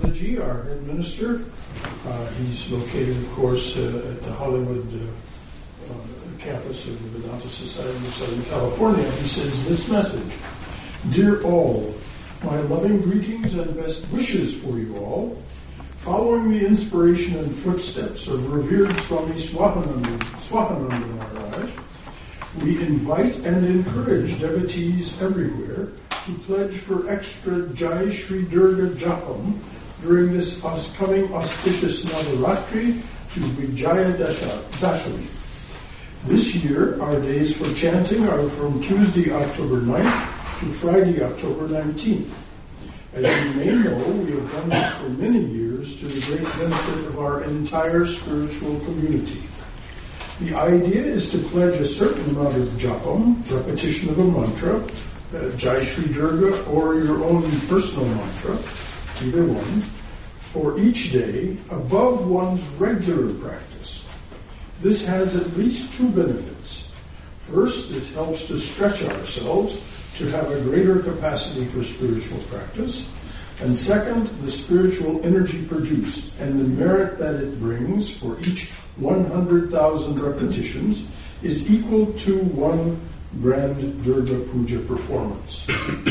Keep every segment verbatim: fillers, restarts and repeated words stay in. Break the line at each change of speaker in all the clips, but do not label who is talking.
Ji, our head minister. Uh, he's located, of course, uh, at the Hollywood uh, uh, campus of the Vedanta Society of Southern California. He says this message: Dear all, my loving greetings and best wishes for you all. Following the inspiration and footsteps of revered Swami Swahananda, Swahananda Maharaj, we invite and encourage devotees everywhere to pledge for extra Jai Shri Durga Japam during this coming auspicious Navaratri to Vijaya Dashami. This year, our days for chanting are from Tuesday, October ninth to Friday, October nineteenth. As you may know, we have done this for many years to the great benefit of our entire spiritual community. The idea is to pledge a certain amount of japam, repetition of a mantra, uh, Jai Shri Durga, or your own personal mantra, either one, for each day above one's regular practice. This has at least two benefits. First, it helps to stretch ourselves to have a greater capacity for spiritual practice. And second, the spiritual energy produced and the merit that it brings for each one hundred thousand repetitions is equal to one grand Durga Puja performance.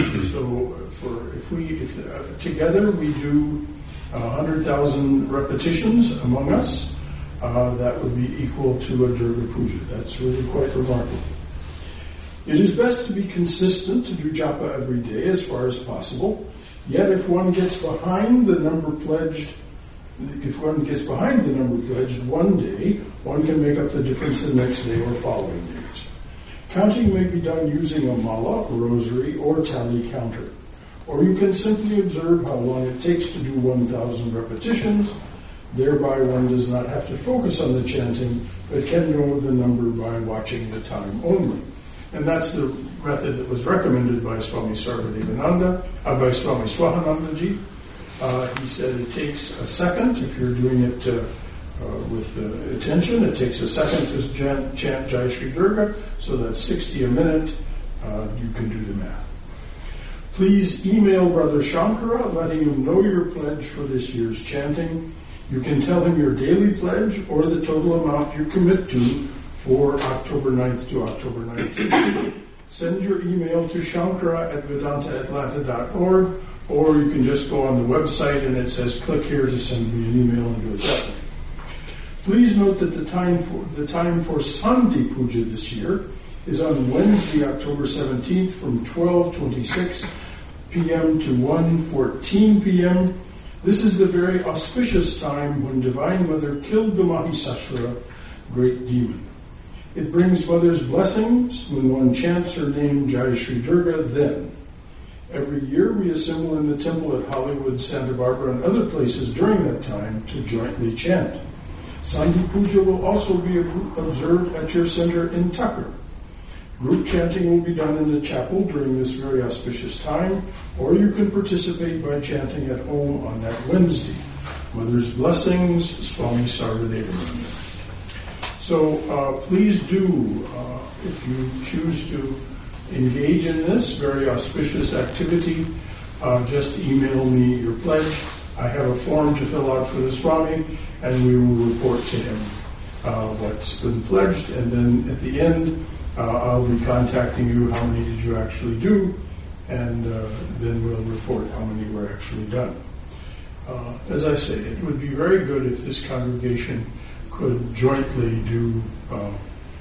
So for if we if, uh, together we do one hundred thousand repetitions among us, uh, that would be equal to a Durga Puja. That's really quite remarkable. It is best to be consistent to do japa every day as far as possible. Yet if one gets behind the number pledged, if one gets behind the number pledged one day, one can make up the difference the next day or following days. Counting may be done using a mala, rosary, or tally counter. Or you can simply observe how long it takes to do one thousand repetitions. Thereby one does not have to focus on the chanting, but can know the number by watching the time only. And that's the method that was recommended by Swami Sarvadevananda, uh, by Swami Swahananda Ji. Uh, he said it takes a second, if you're doing it uh, uh, with uh, attention, it takes a second to chant, chant Jai Shri Durga, so that's sixty a minute. Uh, you can do the math. Please email Brother Shankara letting him know your pledge for this year's chanting. You can tell him your daily pledge or the total amount you commit to for October ninth to October nineteenth. Send your email to shankara at vedanta atlanta dot org, or you can just go on the website and it says click here to send me an email and do it that way. Please note that the time for the time for Sandhi Puja this year is on Wednesday, October seventeenth from twelve twenty-six p.m. to one fourteen p.m. This is the very auspicious time when Divine Mother killed the Mahisasura, great demon. It brings Mother's blessings when one chants her name Jai Shri Durga then. Every year we assemble in the temple at Hollywood, Santa Barbara, and other places during that time to jointly chant. Sandhi Puja will also be observed at your center in Tucker. Group chanting will be done in the chapel during this very auspicious time, or you can participate by chanting at home on that Wednesday. Mother's blessings, Swami Sarvadevananda. So uh, please do, uh, if you choose to engage in this very auspicious activity, uh, just email me your pledge. I have a form to fill out for the Swami, and we will report to him uh, what's been pledged. And then at the end, uh, I'll be contacting you, how many did you actually do, and uh, then we'll report how many were actually done. Uh, as I say, it would be very good if this congregation could jointly do uh, uh,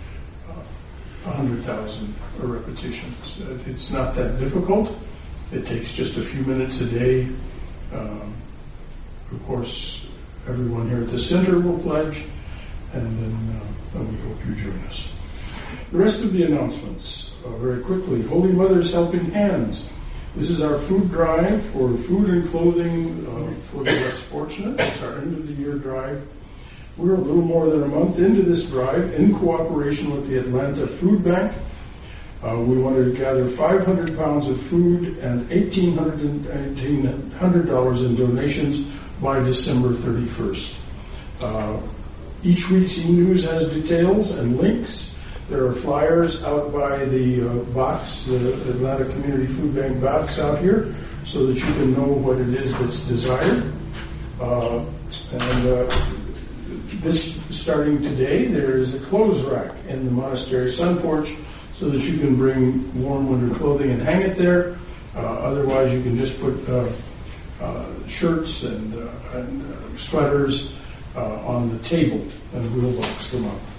one hundred thousand repetitions. It's not that difficult. It takes just a few minutes a day. Um, of course, everyone here at the center will pledge, and then uh, we hope you join us. The rest of the announcements, uh, very quickly. Holy Mother's Helping Hands. This is our food drive for food and clothing uh, for the less fortunate. It's our end of the year drive. We're a little more than a month into this drive in cooperation with the Atlanta Food Bank. Uh, we wanted to gather five hundred pounds of food and eighteen hundred dollars in donations by December thirty-first. Uh, each week's e-news has details and links. There are flyers out by the uh, box, the Atlanta Community Food Bank box out here, so that you can know what it is that's desired. Uh, and uh, this, starting today, there is a clothes rack in the monastery sun porch so that you can bring warm winter clothing and hang it there. Uh, otherwise, you can just put uh, uh, shirts and, uh, and uh, sweaters uh, on the table, and we'll box them up.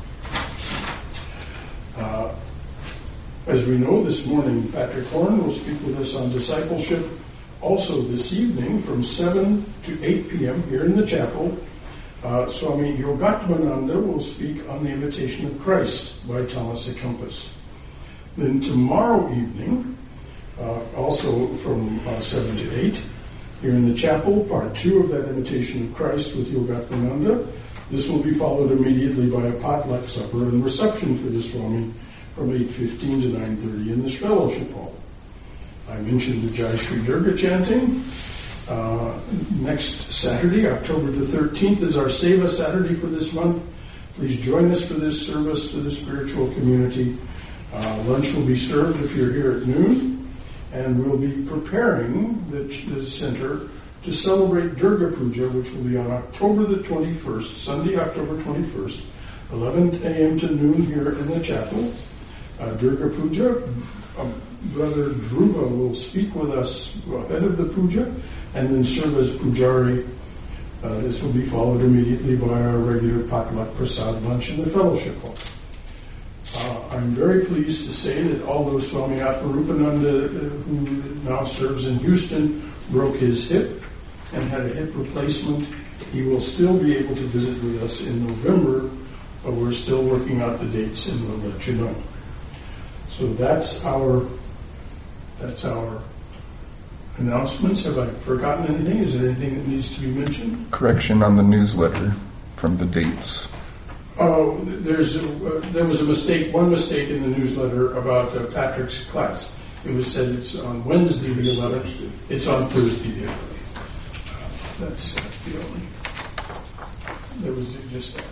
Uh, as we know, this morning, Patrick Horn will speak with us on discipleship. Also this evening, from seven to eight p.m. here in the chapel, uh, Swami Yogatmananda will speak on the Imitation of Christ by Thomas A. Kempis. Then tomorrow evening, uh, also from uh, seven to eight, here in the chapel, part two of that Imitation of Christ with Yogatmananda. This will be followed immediately by a potluck supper and reception for the Swami from eight fifteen to nine thirty in this fellowship hall. I mentioned the Jai Shri Durga chanting. Uh, next Saturday, October the thirteenth, is our Seva Saturday for this month. Please join us for this service to the spiritual community. Uh, lunch will be served if you're here at noon, and we'll be preparing the, the center to celebrate Durga Puja, which will be on October the twenty-first, Sunday, October twenty-first, eleven a.m. to noon here in the chapel. Uh, Durga Puja, um, Brother Dhruva will speak with us ahead of the puja and then serve as pujari. Uh, this will be followed immediately by our regular potluck prasad lunch in the fellowship hall. Uh, I'm very pleased to say that although Swami Atmarupananda, uh, who now serves in Houston, broke his hip and had a hip replacement, he will still be able to visit with us in November, but we're still working out the dates and we'll let you know. So that's our that's our announcements. Have I forgotten anything? Is there anything that needs to be mentioned?
Correction on the newsletter from the dates.
Oh, there's a, uh, there was a mistake, one mistake in the newsletter about uh, Patrick's class. It was said it's on Wednesday the eleventh. It's on Thursday the eleventh. Uh, that's uh, the only. There was just that.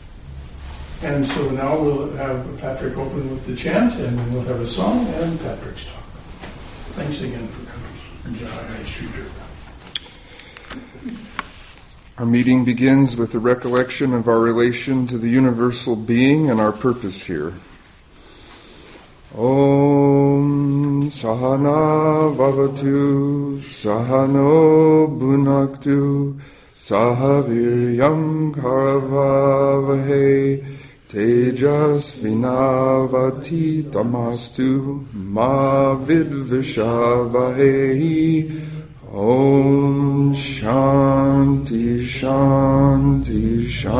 And so now we'll have Patrick open with the chant, and then we'll have a song and Patrick's talk. Thanks again for coming. Jai Shri Durga.
Our meeting begins with a recollection of our relation to the universal being and our purpose here. Om Sahana Vavatu Sahano Bhunaktu Sahaviryam Karavavahe Tejas Vinavati Tamastu Ma Vidvishavahe. Om Shanti Shanti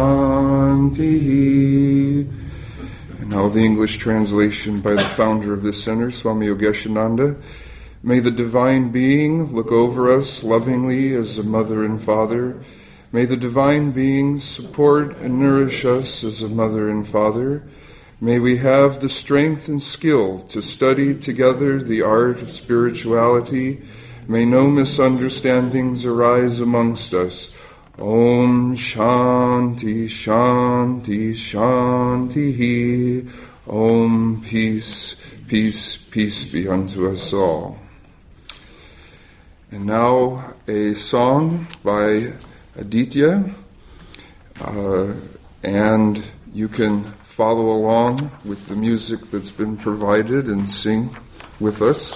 Shanti. And now the English translation by the founder of this center, Swami Yogeshananda. May the Divine Being look over us lovingly as a mother and father. May the Divine Being support and nourish us as a mother and father. May we have the strength and skill to study together the art of spirituality. May no misunderstandings arise amongst us. Om Shanti Shanti Shanti. Om Peace, Peace, Peace be unto us all. And now a song by Aditya, uh, and you can follow along with the music that's been provided and sing with us.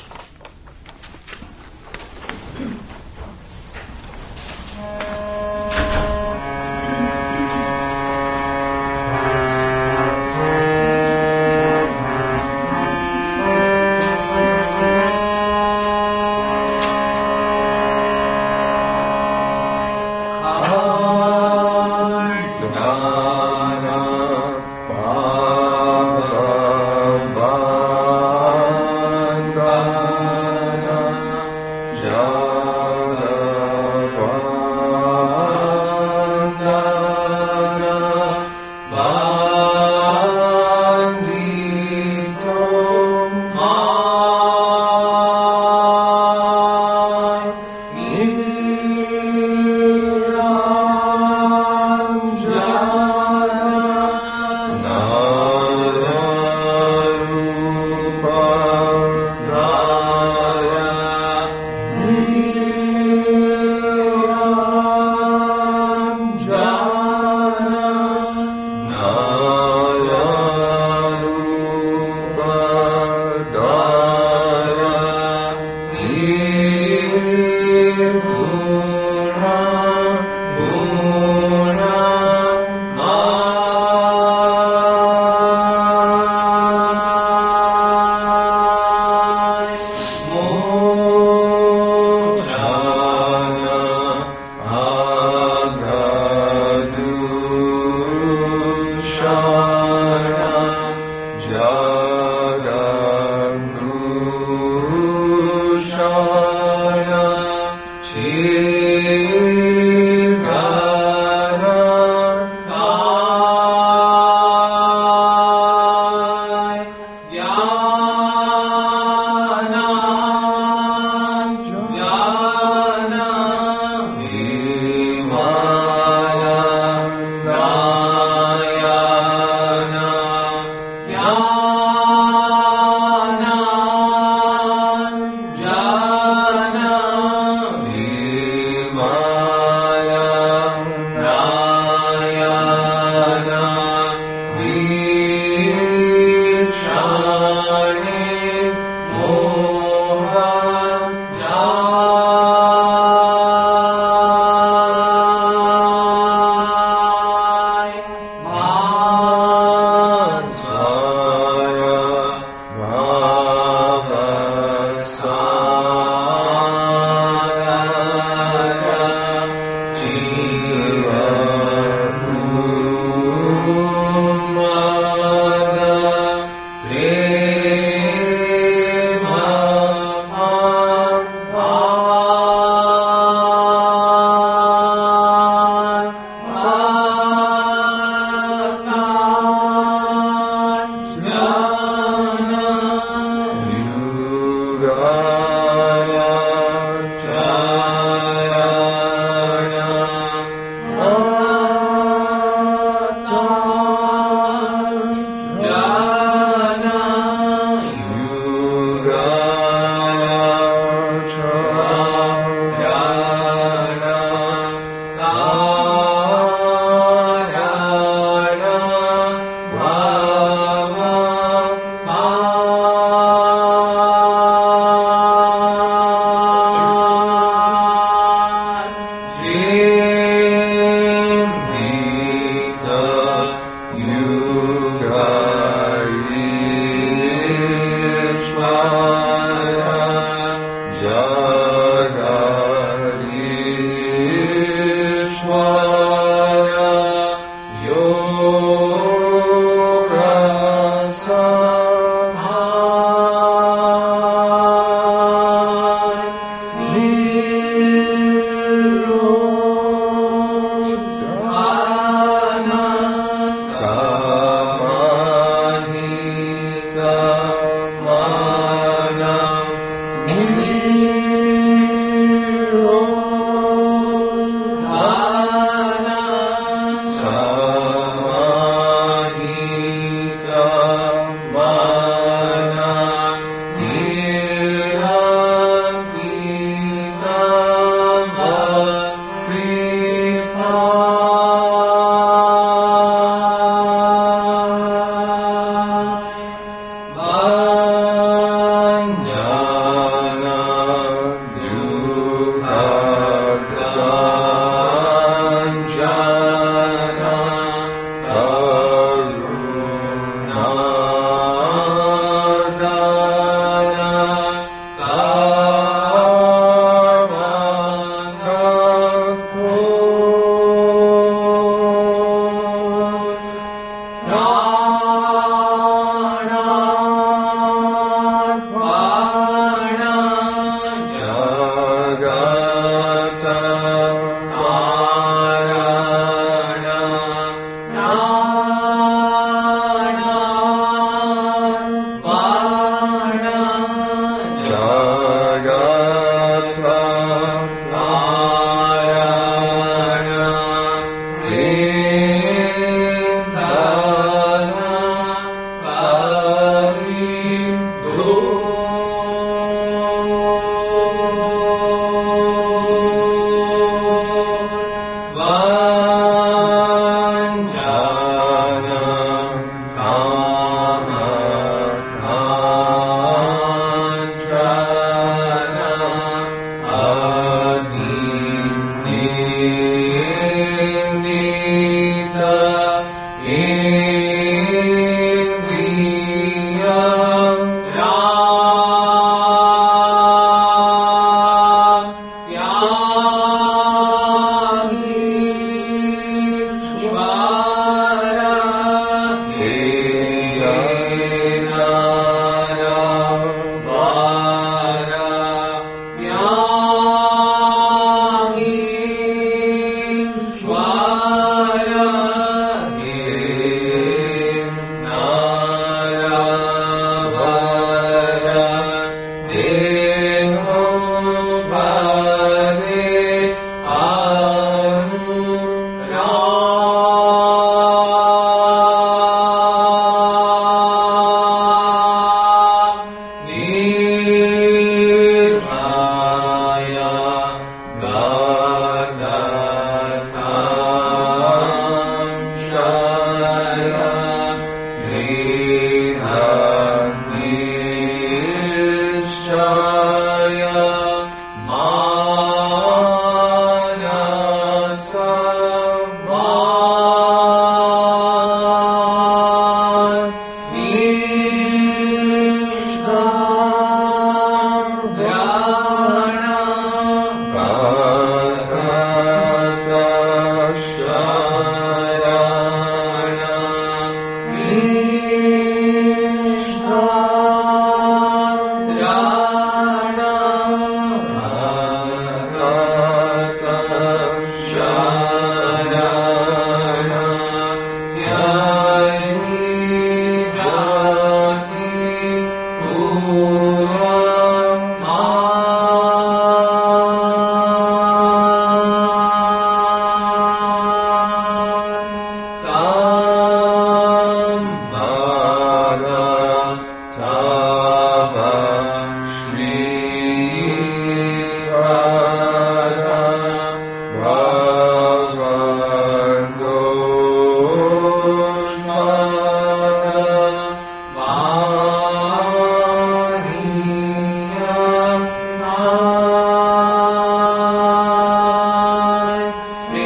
Bye.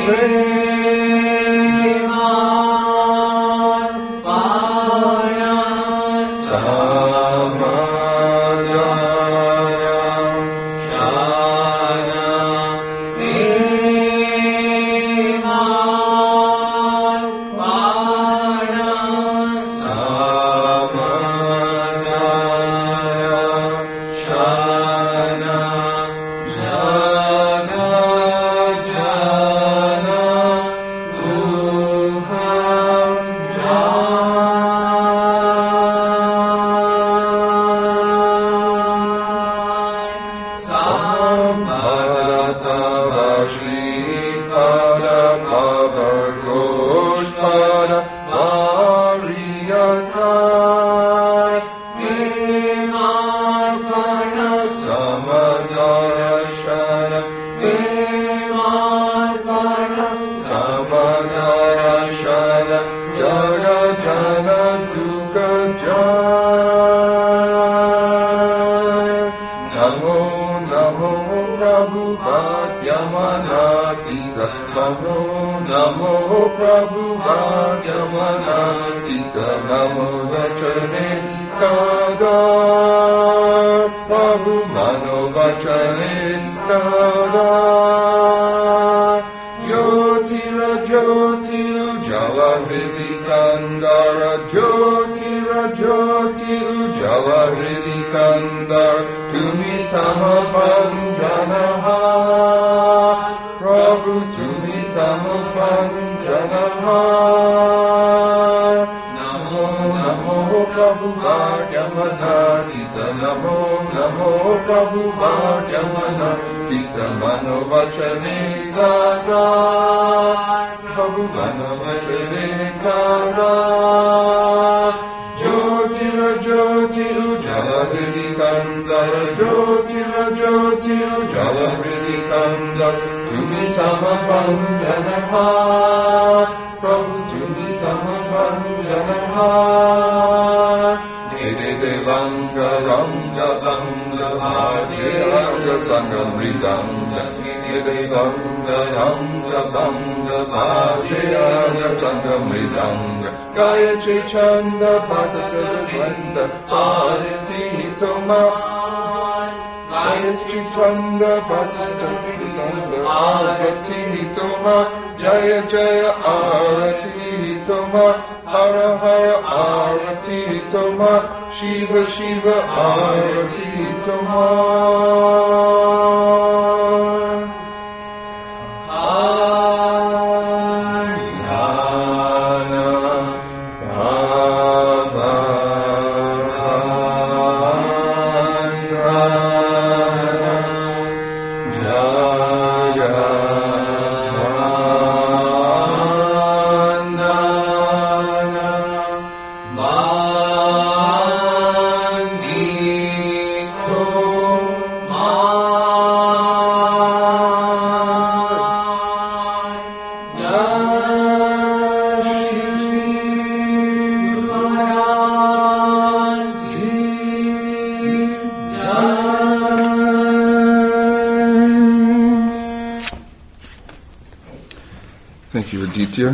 Thank you, Aditya.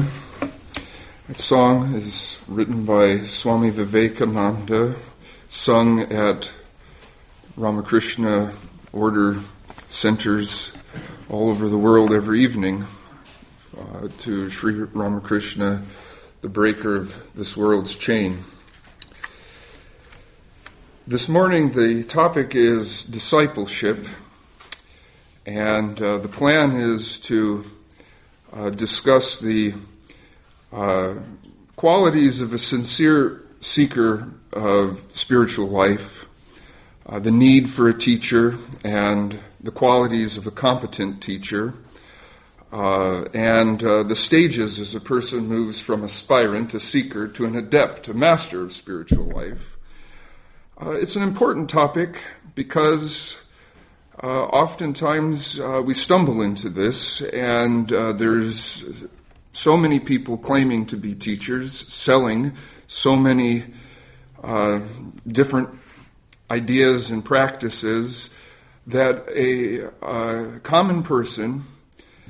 That song is written by Swami Vivekananda, sung at Ramakrishna order centers all over the world every evening uh, to Sri Ramakrishna, the breaker of this world's chain. This morning the topic is discipleship, and uh, the plan is to Uh, discuss the uh, qualities of a sincere seeker of spiritual life, uh, the need for a teacher, and the qualities of a competent teacher, uh, and uh, the stages as a person moves from aspirant, a seeker, to an adept, a master of spiritual life. Uh, it's an important topic because Uh, oftentimes uh, we stumble into this, and uh, there's so many people claiming to be teachers, selling so many uh, different ideas and practices that a uh, common person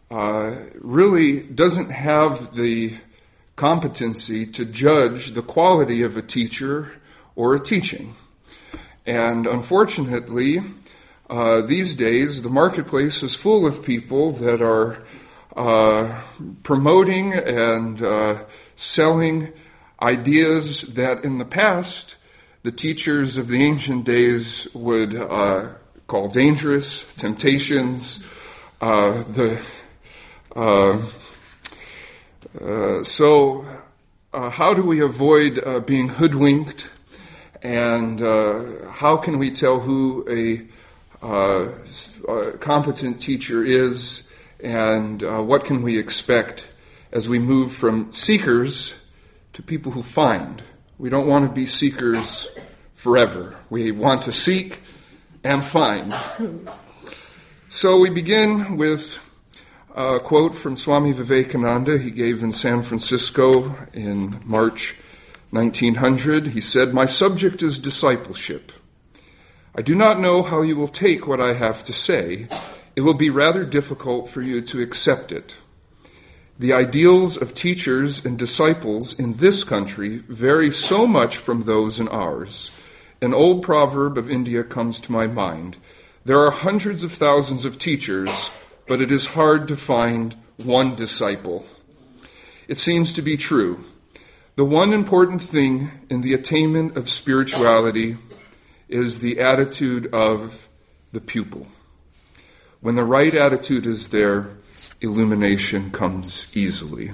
uh, really doesn't have the competency to judge the quality of a teacher or a teaching. And unfortunately, uh, these days, the marketplace is full of people that are uh, promoting and uh, selling ideas that in the past the teachers of the ancient days would uh, call dangerous, temptations, uh, the uh, uh, so uh, how do we avoid uh, being hoodwinked, and uh, how can we tell who a, uh, a competent teacher is, and uh, what can we expect as we move from seekers to people who find? We don't want to be seekers forever. We want to seek and find. So we begin with a quote from Swami Vivekananda he gave in San Francisco in March nineteen hundred. He said, "My subject is discipleship. I do not know how you will take what I have to say. It will be rather difficult for you to accept it. The ideals of teachers and disciples in this country vary so much from those in ours. An old proverb of India comes to my mind. There are hundreds of thousands of teachers, but it is hard to find one disciple. It seems to be true. The one important thing in the attainment of spirituality is the attitude of the pupil. When the right attitude is there, illumination comes easily."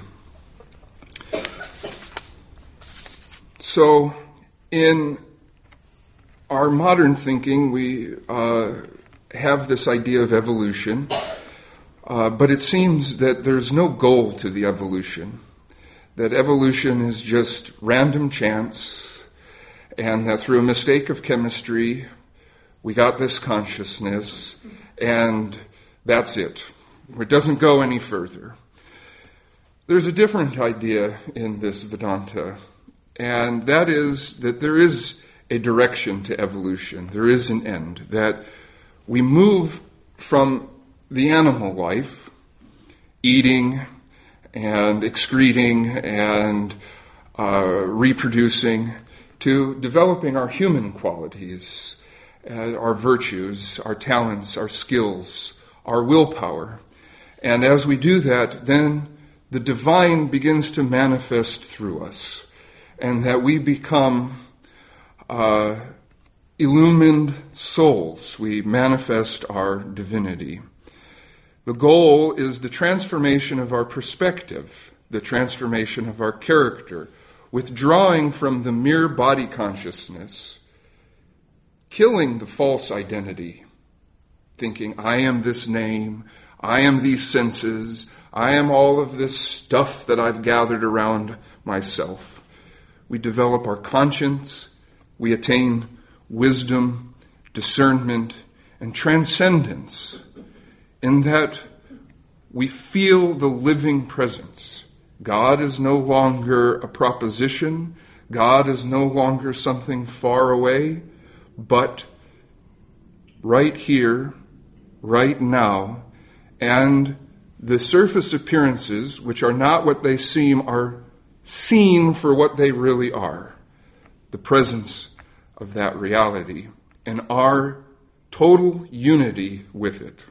So, in our modern thinking, we uh, have this idea of evolution, uh, but it seems that there's no goal to the evolution, that evolution is just random chance, and that through a mistake of chemistry, we got this consciousness, and that's it. It doesn't go any further. There's a different idea in this Vedanta, and that is that there is a direction to evolution. There is an end, that we move from the animal life, eating and excreting and uh, reproducing, to developing our human qualities, uh, our virtues, our talents, our skills, our willpower. And as we do that, then the divine begins to manifest through us, and that we become uh, illumined souls. We manifest our divinity. The goal is the transformation of our perspective, the transformation of our character, withdrawing from the mere body consciousness, killing the false identity, thinking, I am this name, I am these senses, I am all of this stuff that I've gathered around myself. We develop our conscience, we attain wisdom, discernment, and transcendence, in that we feel the living presence. God is no longer a proposition, God is no longer something far away, but right here, right now, and the surface appearances, which are not what they seem, are seen for what they really are. The presence of that reality and our total unity with it.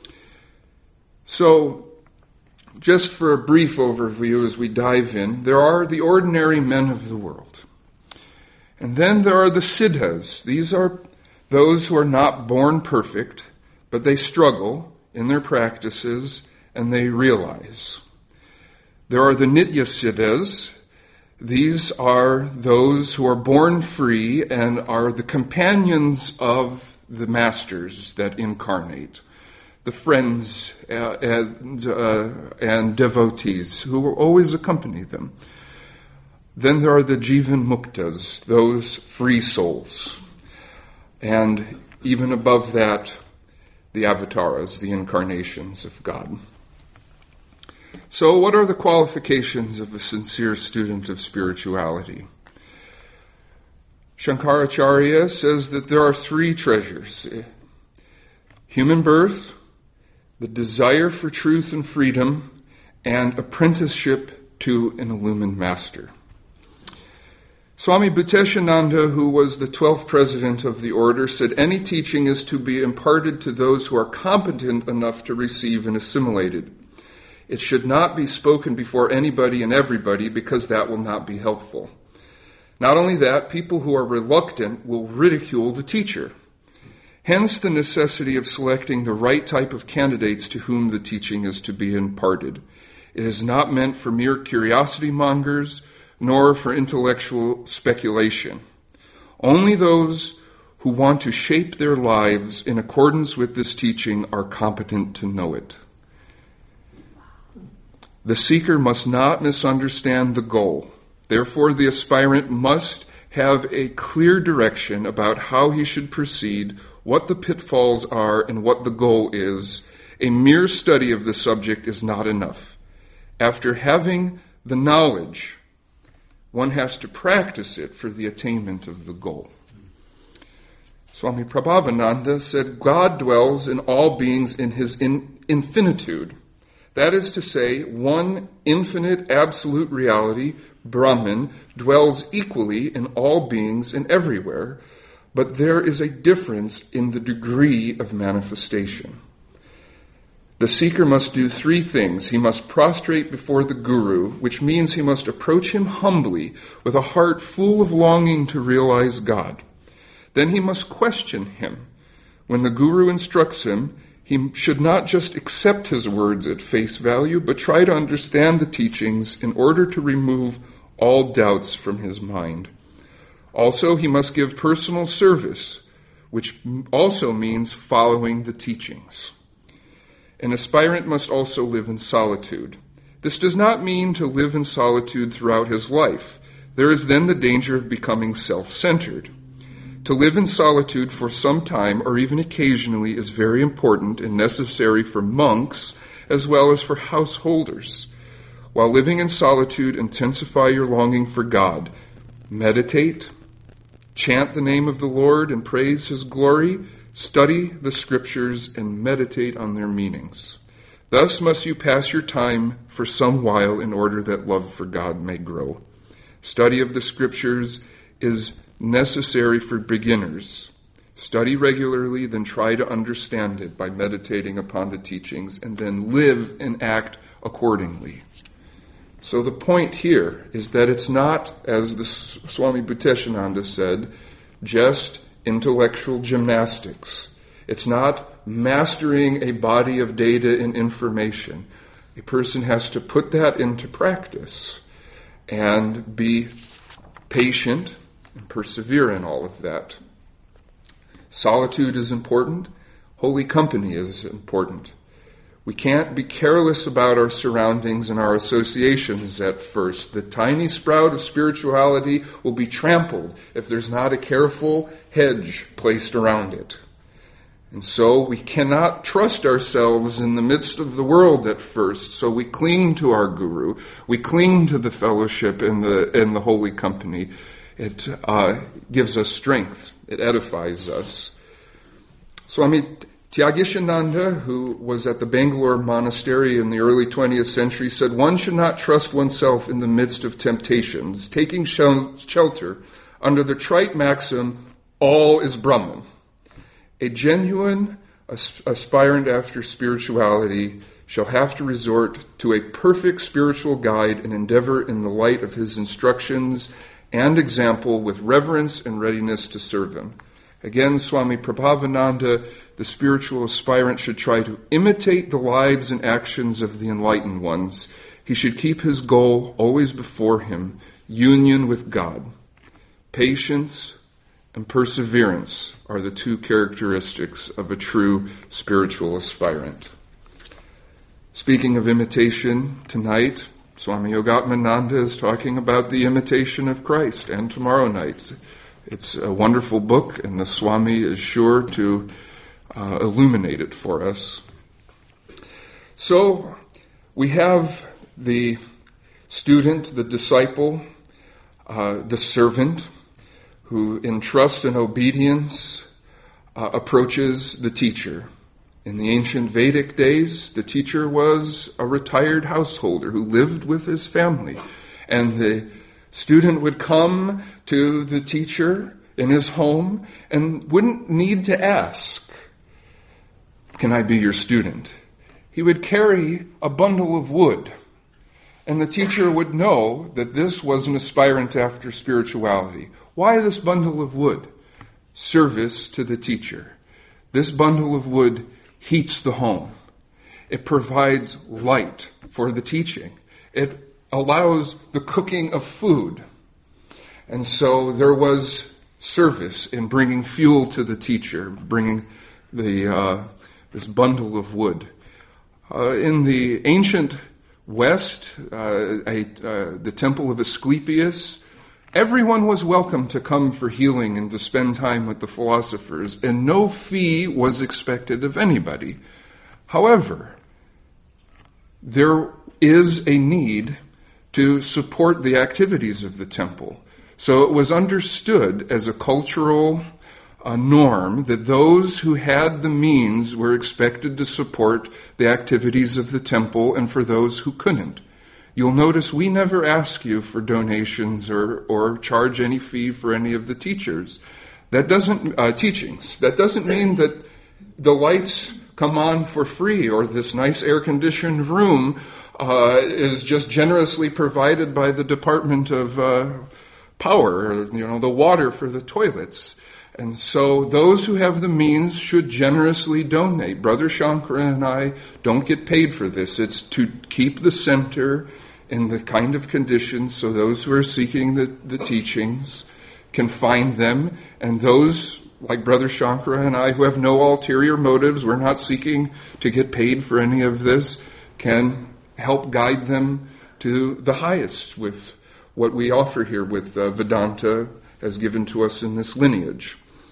So, just for a brief overview as we dive in, there are the ordinary men of the world. And then there are the siddhas. These are those who are not born perfect, but they struggle in their practices and they realize. There are the nitya siddhas. These are those who are born free and are the companions of the masters that incarnate, the friends uh, and, uh, and devotees who will always accompany them. Then there are the jivan muktas, those free souls. And even above that, the avatars, the incarnations of God. So what are the qualifications of a sincere student of spirituality? Shankaracharya says that there are three treasures: human birth, the desire for truth and freedom, and apprenticeship to an illumined master. Swami Bhuteshananda, who was the twelfth president of the order, said any teaching is to be imparted to those who are competent enough to receive and assimilate it. It should not be spoken before anybody and everybody, because that will not be helpful. Not only that, people who are reluctant will ridicule the teacher. Hence the necessity of selecting the right type of candidates to whom the teaching is to be imparted. It is not meant for mere curiosity mongers, nor for intellectual speculation. Only those who want to shape their lives in accordance with this teaching are competent to know it. The seeker must not misunderstand the goal. Therefore, the aspirant must have a clear direction about how he should proceed, what the pitfalls are, and what the goal is. A mere study of the subject is not enough. After having the knowledge, one has to practice it for the attainment of the goal. Swami Prabhavananda said, God dwells in all beings in his in- infinitude. That is to say, one infinite absolute reality, Brahman, dwells equally in all beings and everywhere, but there is a difference in the degree of manifestation. The seeker must do three things. He must prostrate before the Guru, which means he must approach him humbly with a heart full of longing to realize God. Then he must question him. When the Guru instructs him, he should not just accept his words at face value, but try to understand the teachings in order to remove all doubts from his mind. Also, he must give personal service, which also means following the teachings. An aspirant must also live in solitude. This does not mean to live in solitude throughout his life. There is then the danger of becoming self-centered. To live in solitude for some time, or even occasionally, is very important and necessary for monks as well as for householders. While living in solitude, intensify your longing for God. Meditate, chant the name of the Lord and praise his glory, study the scriptures and meditate on their meanings. Thus must you pass your time for some while in order that love for God may grow. Study of the scriptures is necessary for beginners. Study regularly, then try to understand it by meditating upon the teachings, and then live and act accordingly. So the point here is that it's not, as the Swami Bhuteshananda said, just intellectual gymnastics. It's not mastering a body of data and information. A person has to put that into practice and be patient and persevere in all of that. Solitude is important. Holy company is important. We can't be careless about our surroundings and our associations at first. The tiny sprout of spirituality will be trampled if there's not a careful hedge placed around it. And so we cannot trust ourselves in the midst of the world at first, so we cling to our Guru. We cling to the fellowship and the, and the holy company. It uh, gives us strength. It edifies us. Swami Tyagishananda, who was at the Bangalore monastery in the early twentieth century, said, one should not trust oneself in the midst of temptations, taking shelter under the trite maxim, all is Brahman. A genuine aspirant after spirituality shall have to resort to a perfect spiritual guide and endeavor in the light of his instructions and example with reverence and readiness to serve him. Again, Swami Prabhavananda, the spiritual aspirant, should try to imitate the lives and actions of the enlightened ones. He should keep his goal always before him, union with God. Patience and perseverance are the two characteristics of a true spiritual aspirant. Speaking of imitation, tonight, Swami Yogatmananda is talking about the imitation of Christ, and tomorrow night. It's a wonderful book, and the Swami is sure to uh, illuminate it for us. So, we have the student, the disciple, uh, the servant, who in trust and obedience uh, approaches the teacher In the ancient Vedic days, the teacher was a retired householder who lived with his family. And the student would come to the teacher in his home and wouldn't need to ask, "Can I be your student?" He would carry a bundle of wood. And the teacher would know that this was an aspirant after spirituality. Why this bundle of wood? Service to the teacher. This bundle of wood heats the home. It provides light for the teaching. It allows the cooking of food. And so there was service in bringing fuel to the teacher, bringing the uh, this bundle of wood. Uh, in the ancient West, uh, a, uh, the temple of Asclepius, everyone was welcome to come for healing and to spend time with the philosophers, and no fee was expected of anybody. However, there is a need to support the activities of the temple. So it was understood as a cultural uh, norm that those who had the means were expected to support the activities of the temple, and for those who couldn't. You'll notice we never ask you for donations or, or charge any fee for any of the teachers. That doesn't, uh, teachings. That doesn't mean that the lights come on for free or this nice air-conditioned room uh, is just generously provided by the Department of uh, Power, or, you know, the water for the toilets. And so those who have the means should generously donate. Brother Shankara and I don't get paid for this. It's to keep the center in the kind of conditions so those who are seeking the, the teachings can find them, and those like Brother Shankara and I who have no ulterior motives, we're not seeking to get paid for any of this, can help guide them to the highest with what we offer here with uh, Vedanta as given to us in this lineage.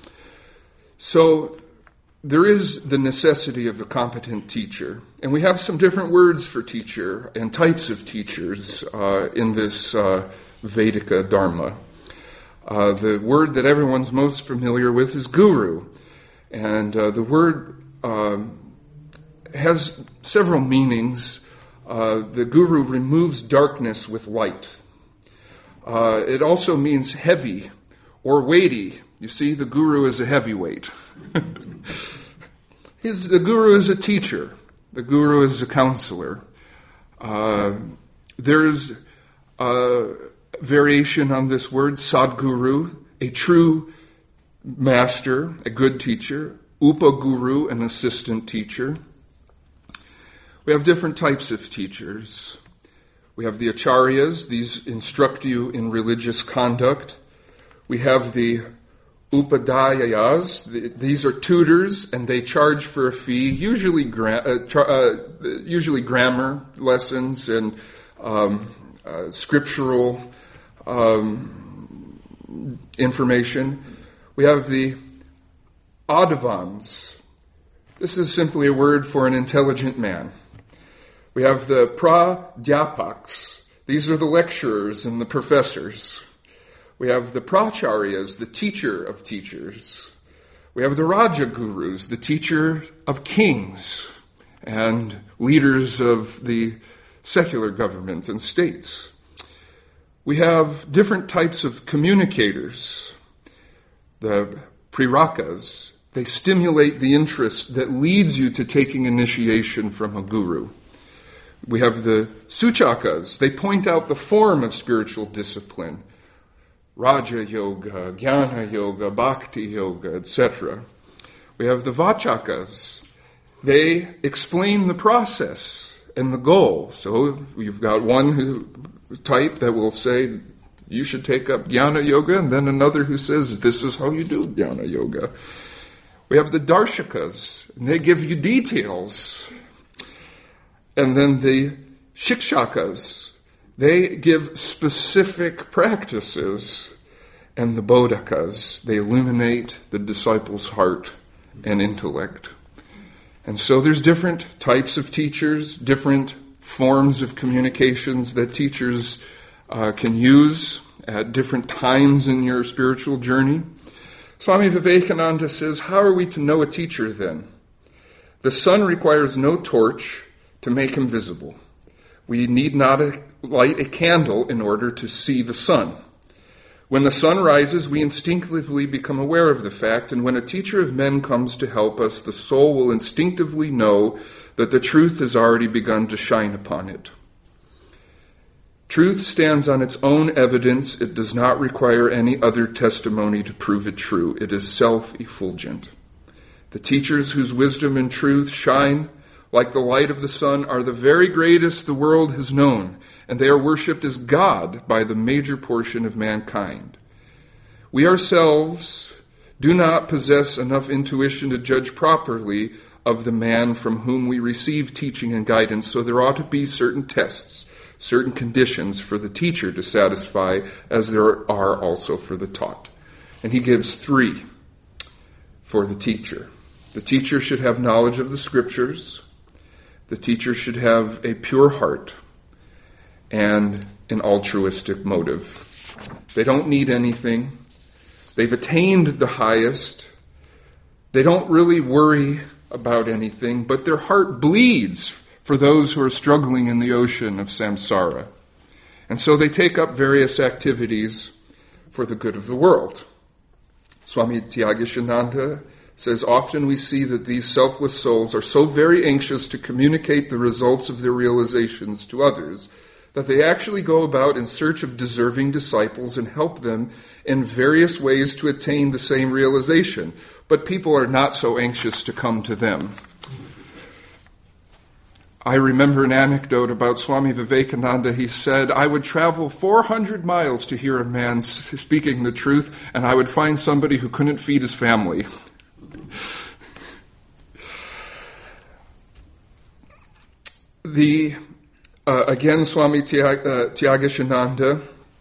So there is the necessity of a competent teacher, and we have some different words for teacher and types of teachers uh, in this uh, Vedika Dharma. Uh, the word that everyone's most familiar with is guru, and uh, the word uh, has several meanings. Uh, the guru removes darkness with light. Uh, it also means heavy or weighty. You see, the guru is a heavyweight. He's, the guru is a teacher. The guru is a counselor. Uh, there's a variation on this word, sadguru, a true master, a good teacher. Upaguru, an assistant teacher. We have different types of teachers. We have the acharyas. These instruct you in religious conduct. We have the upadhyayas. These are tutors, and they charge for a fee, usually gra- uh, char- uh, usually grammar lessons and um, uh, scriptural um, information. We have the advans. This is simply a word for an intelligent man. We have the pradhyapaks. These are the lecturers and the professors. We have the pracharyas, the teacher of teachers. We have the Raja Gurus, the teacher of kings and leaders of the secular government and states. We have different types of communicators. The prirakas, they stimulate the interest that leads you to taking initiation from a guru. We have the suchakas, they point out the form of spiritual discipline. Raja Yoga, Jnana Yoga, Bhakti Yoga, et cetera. We have the Vachakas. They explain the process and the goal. So you've got one who, type that will say, you should take up Jnana Yoga, and then another who says, this is how you do Jnana Yoga. We have the Darshakas, and they give you details. And then the Shikshakas, they give specific practices, and the Bodhakas, they illuminate the disciple's heart and intellect. And so there's different types of teachers, different forms of communications that teachers uh, can use at different times in your spiritual journey. Swami Vivekananda says, how are we to know a teacher then? The sun requires no torch to make him visible. We need not light a candle in order to see the sun. When the sun rises, we instinctively become aware of the fact, and when a teacher of men comes to help us, the soul will instinctively know that the truth has already begun to shine upon it. Truth stands on its own evidence. It does not require any other testimony to prove it true. It is self-effulgent. The teachers whose wisdom and truth shine like the light of the sun are the very greatest the world has known, and they are worshipped as God by the major portion of mankind. We ourselves do not possess enough intuition to judge properly of the man from whom we receive teaching and guidance, so there ought to be certain tests, certain conditions for the teacher to satisfy, as there are also for the taught. And he gives three for the teacher. The teacher should have knowledge of the Scriptures. The teacher should have a pure heart and an altruistic motive. They don't need anything. They've attained the highest. They don't really worry about anything, but their heart bleeds for those who are struggling in the ocean of samsara. And so they take up various activities for the good of the world. Swami Tyagishananda says, often we see that these selfless souls are so very anxious to communicate the results of their realizations to others that they actually go about in search of deserving disciples and help them in various ways to attain the same realization. But people are not so anxious to come to them. I remember an anecdote about Swami Vivekananda. He said, I would travel four hundred miles to hear a man speaking the truth, and I would find somebody who couldn't feed his family. The uh, again, Swami Tyag- uh, Tyagishananda,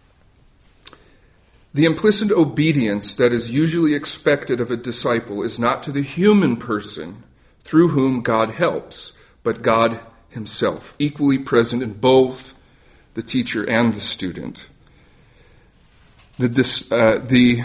the implicit obedience that is usually expected of a disciple is not to the human person through whom God helps, but God himself, equally present in both the teacher and the student. The, dis, uh, the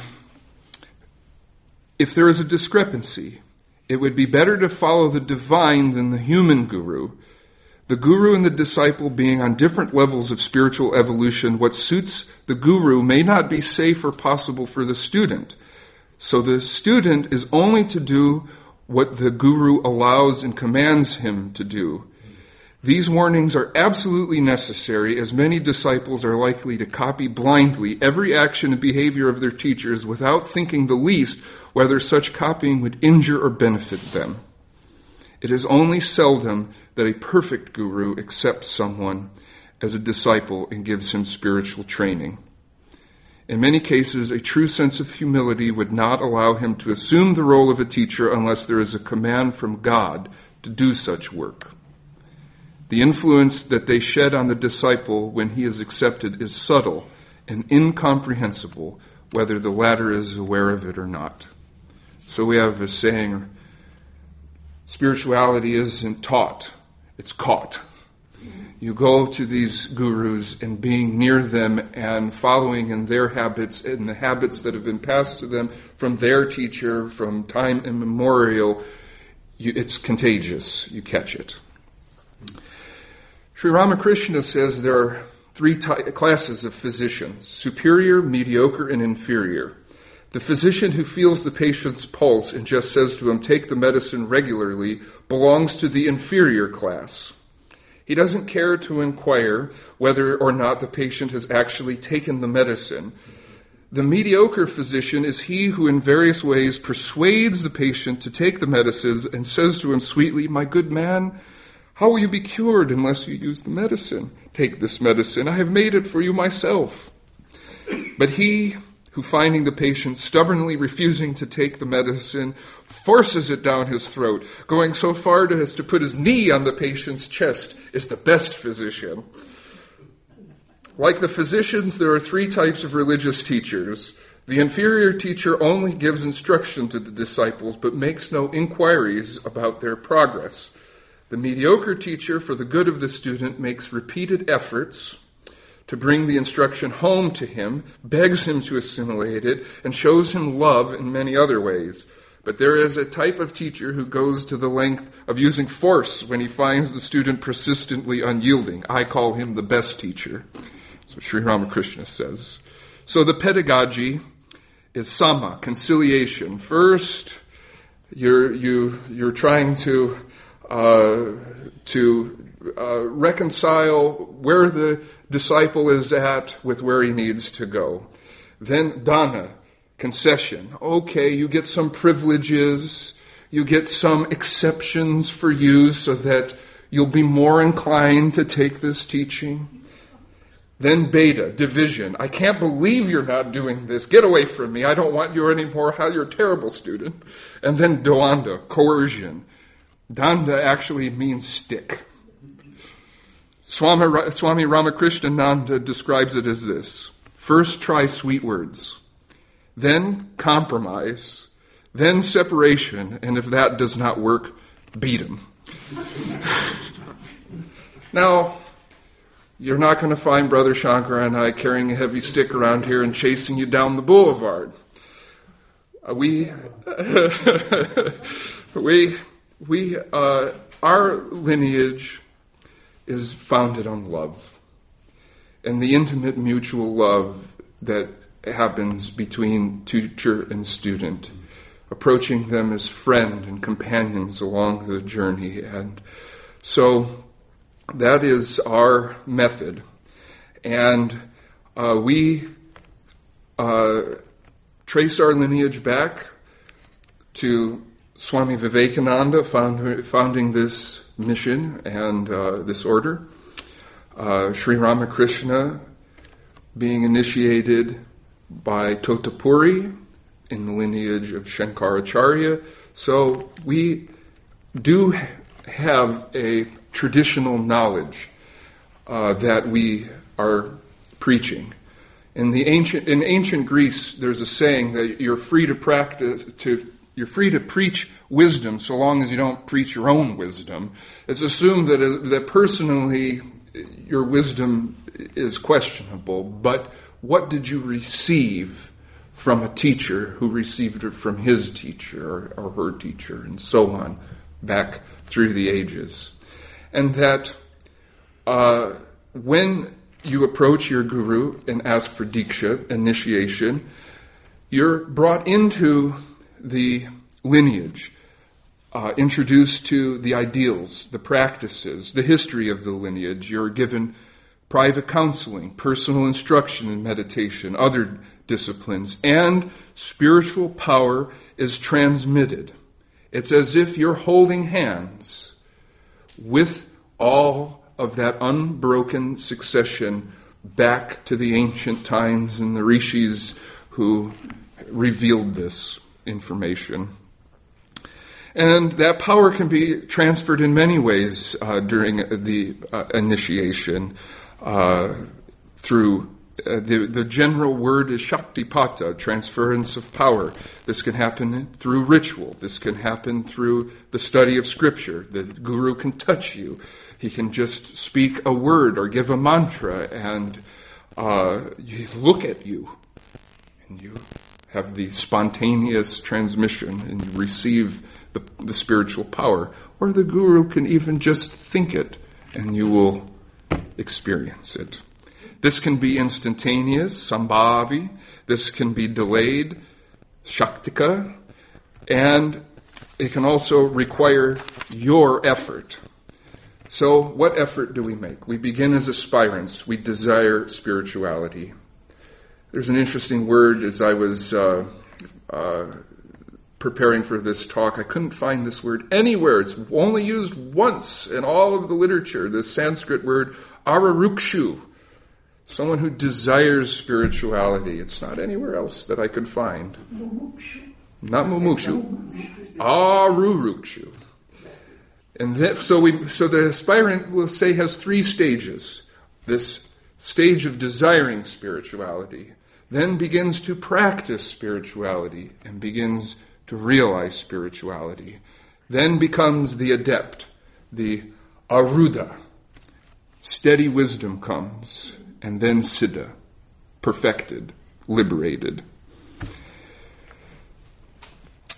if there is a discrepancy, it would be better to follow the divine than the human guru. The guru and the disciple being on different levels of spiritual evolution, what suits the guru may not be safe or possible for the student. So the student is only to do what the guru allows and commands him to do. These warnings are absolutely necessary, as many disciples are likely to copy blindly every action and behavior of their teachers without thinking the least whether such copying would injure or benefit them. It is only seldom that a perfect guru accepts someone as a disciple and gives him spiritual training. In many cases, a true sense of humility would not allow him to assume the role of a teacher unless there is a command from God to do such work. The influence that they shed on the disciple when he is accepted is subtle and incomprehensible, whether the latter is aware of it or not. So we have a saying, spirituality isn't taught, it's caught. You go to these gurus and being near them and following in their habits and the habits that have been passed to them from their teacher from time immemorial, you, it's contagious. You catch it. Sri Ramakrishna says there are three ty- classes of physicians, superior, mediocre, and inferior. The physician who feels the patient's pulse and just says to him, take the medicine regularly, belongs to the inferior class. He doesn't care to inquire whether or not the patient has actually taken the medicine. The mediocre physician is he who in various ways persuades the patient to take the medicines and says to him sweetly, my good man, how will you be cured unless you use the medicine? Take this medicine. I have made it for you myself. But he who, finding the patient stubbornly refusing to take the medicine, forces it down his throat, going so far as to put his knee on the patient's chest, is the best physician. Like the physicians, there are three types of religious teachers. The inferior teacher only gives instruction to the disciples, but makes no inquiries about their progress. The mediocre teacher, for the good of the student, makes repeated efforts to bring the instruction home to him, begs him to assimilate it, and shows him love in many other ways. But there is a type of teacher who goes to the length of using force when he finds the student persistently unyielding. I call him the best teacher. That's what Sri Ramakrishna says. So the pedagogy is sama, conciliation. First, you're you you're trying to uh, to uh, reconcile where the disciple is at with where he needs to go. Then dana, concession. Okay, you get some privileges, you get some exceptions for you so that you'll be more inclined to take this teaching. Then beta, division. I can't believe you're not doing this. Get away from me. I don't want you anymore. How you're a terrible student. And then doanda, coercion. Danda actually means stick. Swami, Swami Ramakrishnananda describes it as this. First try sweet words. Then compromise. Then separation. And if that does not work, beat him. Now, you're not going to find Brother Shankar and I carrying a heavy stick around here and chasing you down the boulevard. Uh, we, we, we, uh, our lineage is founded on love and the intimate mutual love that happens between teacher and student, approaching them as friend and companions along the journey. And so that is our method. And uh, we uh, trace our lineage back to Swami Vivekananda found, founding this mission and uh, this order. Uh, Sri Ramakrishna being initiated by Totapuri in the lineage of Shankaracharya. So we do have a traditional knowledge uh, that we are preaching. In the ancient in ancient Greece, there's a saying that you're free to practice to you're free to preach wisdom so long as you don't preach your own wisdom. It's assumed that that personally your wisdom is questionable, but what did you receive from a teacher who received it from his teacher or, or her teacher, and so on, back through the ages? And that uh, when you approach your guru and ask for diksha, initiation, you're brought into the lineage, uh, introduced to the ideals, the practices, the history of the lineage. You're given private counseling, personal instruction in meditation, other disciplines, and spiritual power is transmitted. It's as if you're holding hands with all of that unbroken succession back to the ancient times and the rishis who revealed this information. And that power can be transferred in many ways uh, during the uh, initiation uh, through uh, the, the general word is Shaktipata, transference of power. This can happen through ritual. This can happen through the study of scripture. The guru can touch you. He can just speak a word or give a mantra, and uh, you look at you, and you have the spontaneous transmission, and you receive the, the spiritual power. Or the guru can even just think it, and you will experience it. This can be instantaneous, sambhavi. This can be delayed, shaktika. And it can also require your effort. So what effort do we make? We begin as aspirants. We desire spirituality. There's an interesting word as I was uh, uh, preparing for this talk. I couldn't find this word anywhere. It's only used once in all of the literature, this Sanskrit word, ararukshu, someone who desires spirituality. It's not anywhere else that I could find. Mumukshu. Not mumukshu. Arurukshu. And that, so we, so the aspirant, we'll say, has three stages. This stage of desiring spirituality, then begins to practice spirituality and begins to realize spirituality, then becomes the adept, the aruda. Steady wisdom comes, and then siddha, perfected, liberated.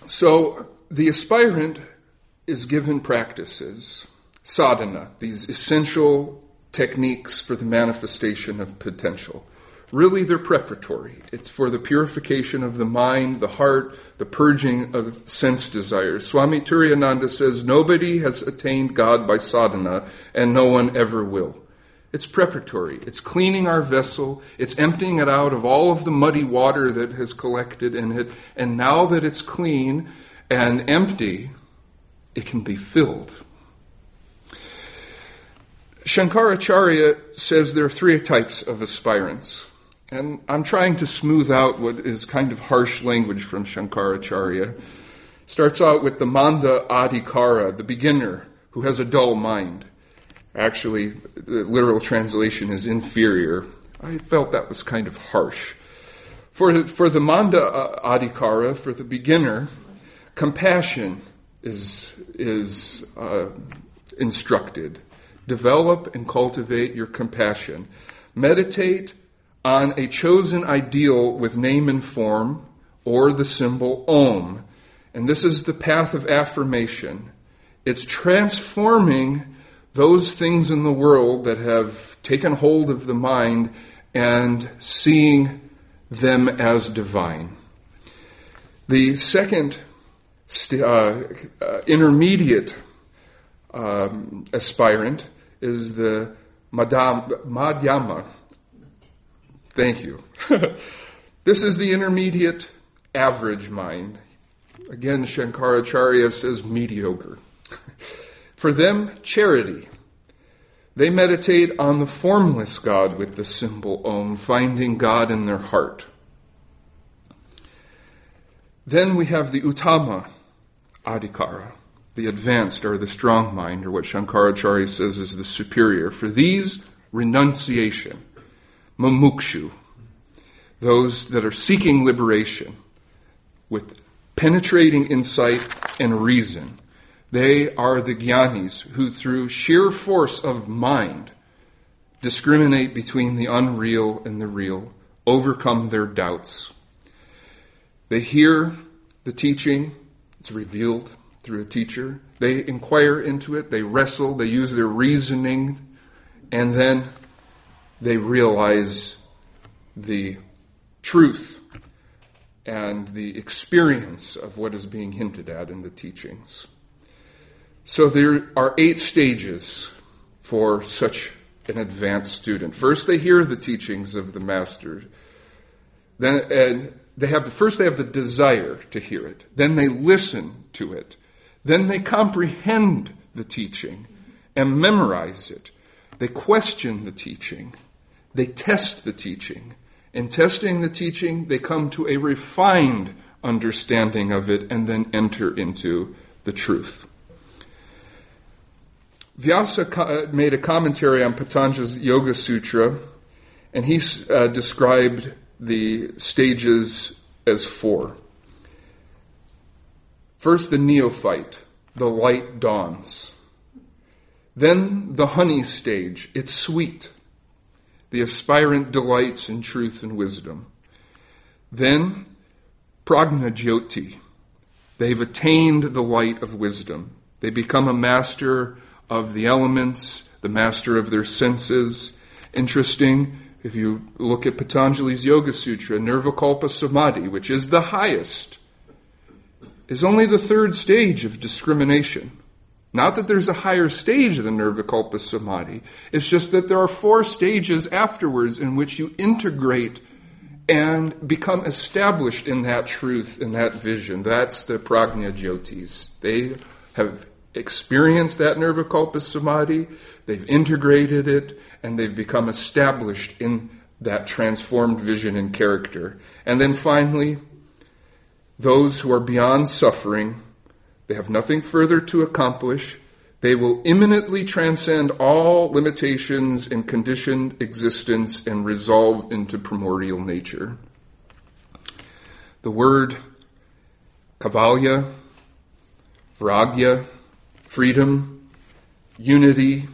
So the aspirant is given practices, sadhana, these essential techniques for the manifestation of potential. Really, they're preparatory. It's for the purification of the mind, the heart, the purging of sense desires. Swami Turiyananda says, nobody has attained God by sadhana, and no one ever will. It's preparatory. It's cleaning our vessel. It's emptying it out of all of the muddy water that has collected in it. And now that it's clean and empty, it can be filled. Shankaracharya says there are three types of aspirants. And I'm trying to smooth out what is kind of harsh language from Shankaracharya. Starts out with the Manda Adhikara, the beginner who has a dull mind. Actually, the literal translation is inferior. I felt that was kind of harsh. For, for the Manda Adhikara, for the beginner, compassion is, is uh, instructed. Develop and cultivate your compassion. Meditate on a chosen ideal with name and form, or the symbol Om. And this is the path of affirmation. It's transforming those things in the world that have taken hold of the mind and seeing them as divine. The second st- uh, uh, intermediate um, aspirant is the Madam, Madhyama. Thank you. This is the intermediate average mind. Again, Shankaracharya says mediocre. For them, charity. They meditate on the formless God with the symbol Om, finding God in their heart. Then we have the Uttama Adhikara, the advanced or the strong mind, or what Shankaracharya says is the superior. For these, renunciation. Mumukshu, those that are seeking liberation with penetrating insight and reason. They are the jnanis who, through sheer force of mind, discriminate between the unreal and the real, overcome their doubts. They hear the teaching, it's revealed through a teacher. They inquire into it, they wrestle, they use their reasoning, and then they realize the truth and the experience of what is being hinted at in the teachings. So there are eight stages for such an advanced student. First, they hear the teachings of the master. Then, and they have the, first they have the desire to hear it. Then they listen to it. Then they comprehend the teaching and memorize it. They question the teaching. They test the teaching. In testing the teaching, they come to a refined understanding of it and then enter into the truth. Vyasa made a commentary on Patanjali's Yoga Sutra, and he uh, described the stages as four. First, the neophyte, the light dawns. Then the honey stage, it's sweet. The aspirant delights in truth and wisdom. Then, Pragnajyoti. They've attained the light of wisdom. They become a master of the elements, the master of their senses. Interesting, if you look at Patanjali's Yoga Sutra, Nirvikalpa Samadhi, which is the highest, is only the third stage of discrimination. Not that there's a higher stage than Nirvikalpa Samadhi. It's just that there are four stages afterwards in which you integrate and become established in that truth, in that vision. That's the Pragnajyotis. They have experienced that Nirvikalpa Samadhi, they've integrated it, and they've become established in that transformed vision and character. And then finally, those who are beyond suffering, they have nothing further to accomplish. They will imminently transcend all limitations and conditioned existence and resolve into primordial nature. The word kavalya, vragya, freedom, unity,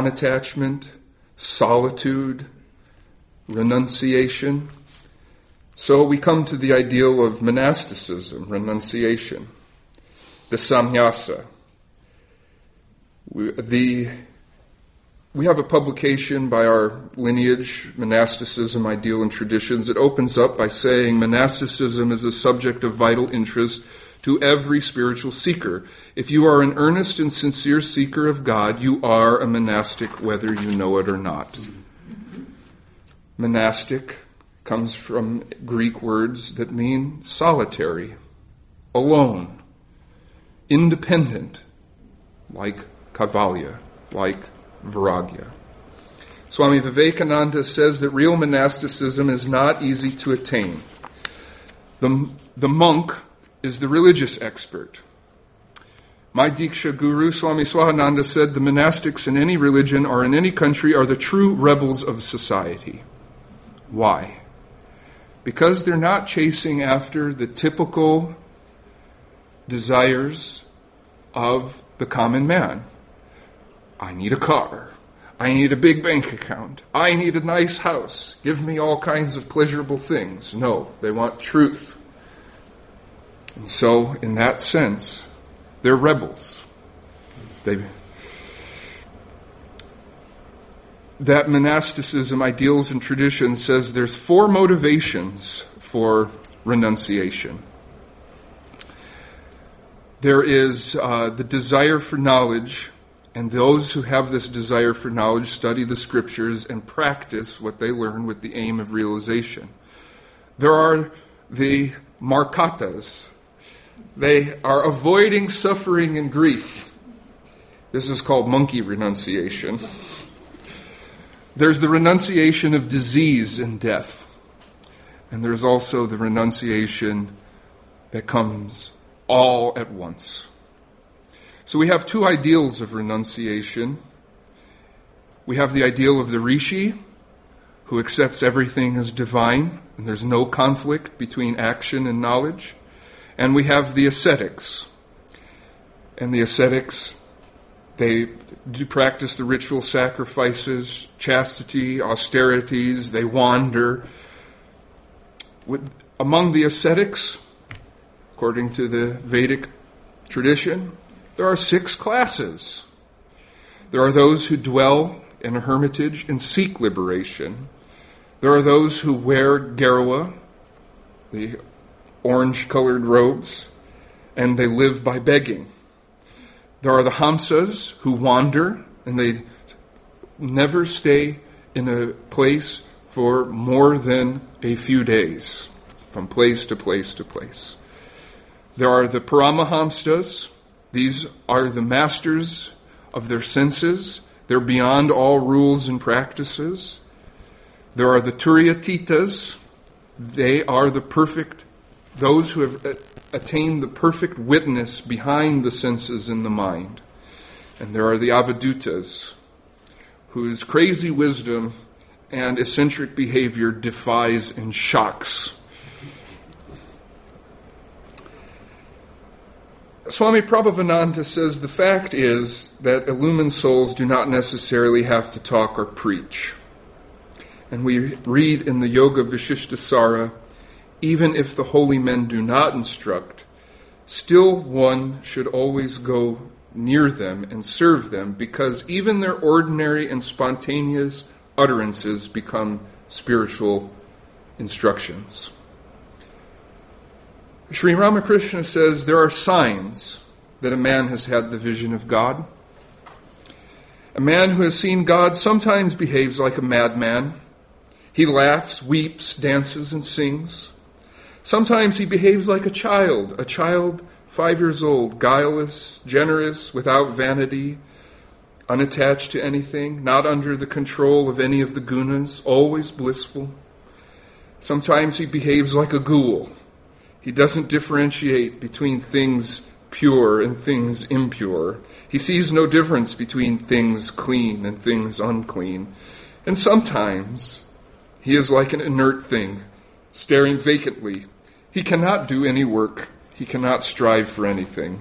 non-attachment, solitude, renunciation. So we come to the ideal of monasticism, renunciation, the samnyasa. We, the, we have a publication by our lineage, Monasticism, Ideal and Traditions. It opens up by saying monasticism is a subject of vital interest to every spiritual seeker. If you are an earnest and sincere seeker of God, you are a monastic whether you know it or not. Monastic comes from Greek words that mean solitary, alone, independent, like Kaivalya, like Vairagya. Swami Vivekananda says that real monasticism is not easy to attain. The, the monk is the religious expert. My Diksha guru, Swami Swahananda, said the monastics in any religion or in any country are the true rebels of society. Why? Because they're not chasing after the typical desires of the common man. I need a car. I need a big bank account. I need a nice house. Give me all kinds of pleasurable things. No, they want truth. And so, in that sense, they're rebels. They, that monasticism, ideals and traditions, says there's four motivations for renunciation. There is uh, the desire for knowledge, and those who have this desire for knowledge study the scriptures and practice what they learn with the aim of realization. There are the markatas. They are avoiding suffering and grief. This is called monkey renunciation. There's the renunciation of disease and death. And there's also the renunciation that comes all at once. So we have two ideals of renunciation. We have the ideal of the rishi, who accepts everything as divine, and there's no conflict between action and knowledge. And we have the ascetics. And the ascetics, they do practice the ritual sacrifices, chastity, austerities, they wander. With, among the ascetics, according to the Vedic tradition, there are six classes. There are those who dwell in a hermitage and seek liberation. There are those who wear garwa, the orange-colored robes, and they live by begging. There are the hamsas who wander, and they never stay in a place for more than a few days, from place to place to place. There are the paramahamsas. These are the masters of their senses. They're beyond all rules and practices. There are the Turyatitas. They are the perfect, those who have attained the perfect witness behind the senses and the mind. And there are the Avadutas, whose crazy wisdom and eccentric behavior defies and shocks. Swami Prabhavananda says the fact is that illumined souls do not necessarily have to talk or preach. And we read in the Yoga Vishishtasara, even if the holy men do not instruct, still one should always go near them and serve them, because even their ordinary and spontaneous utterances become spiritual instructions. Sri Ramakrishna says there are signs that a man has had the vision of God. A man who has seen God sometimes behaves like a madman. He laughs, weeps, dances, and sings. Sometimes he behaves like a child, a child five years old, guileless, generous, without vanity, unattached to anything, not under the control of any of the gunas, always blissful. Sometimes he behaves like a ghoul. He doesn't differentiate between things pure and things impure. He sees no difference between things clean and things unclean. And sometimes he is like an inert thing, staring vacantly. He cannot do any work. He cannot strive for anything.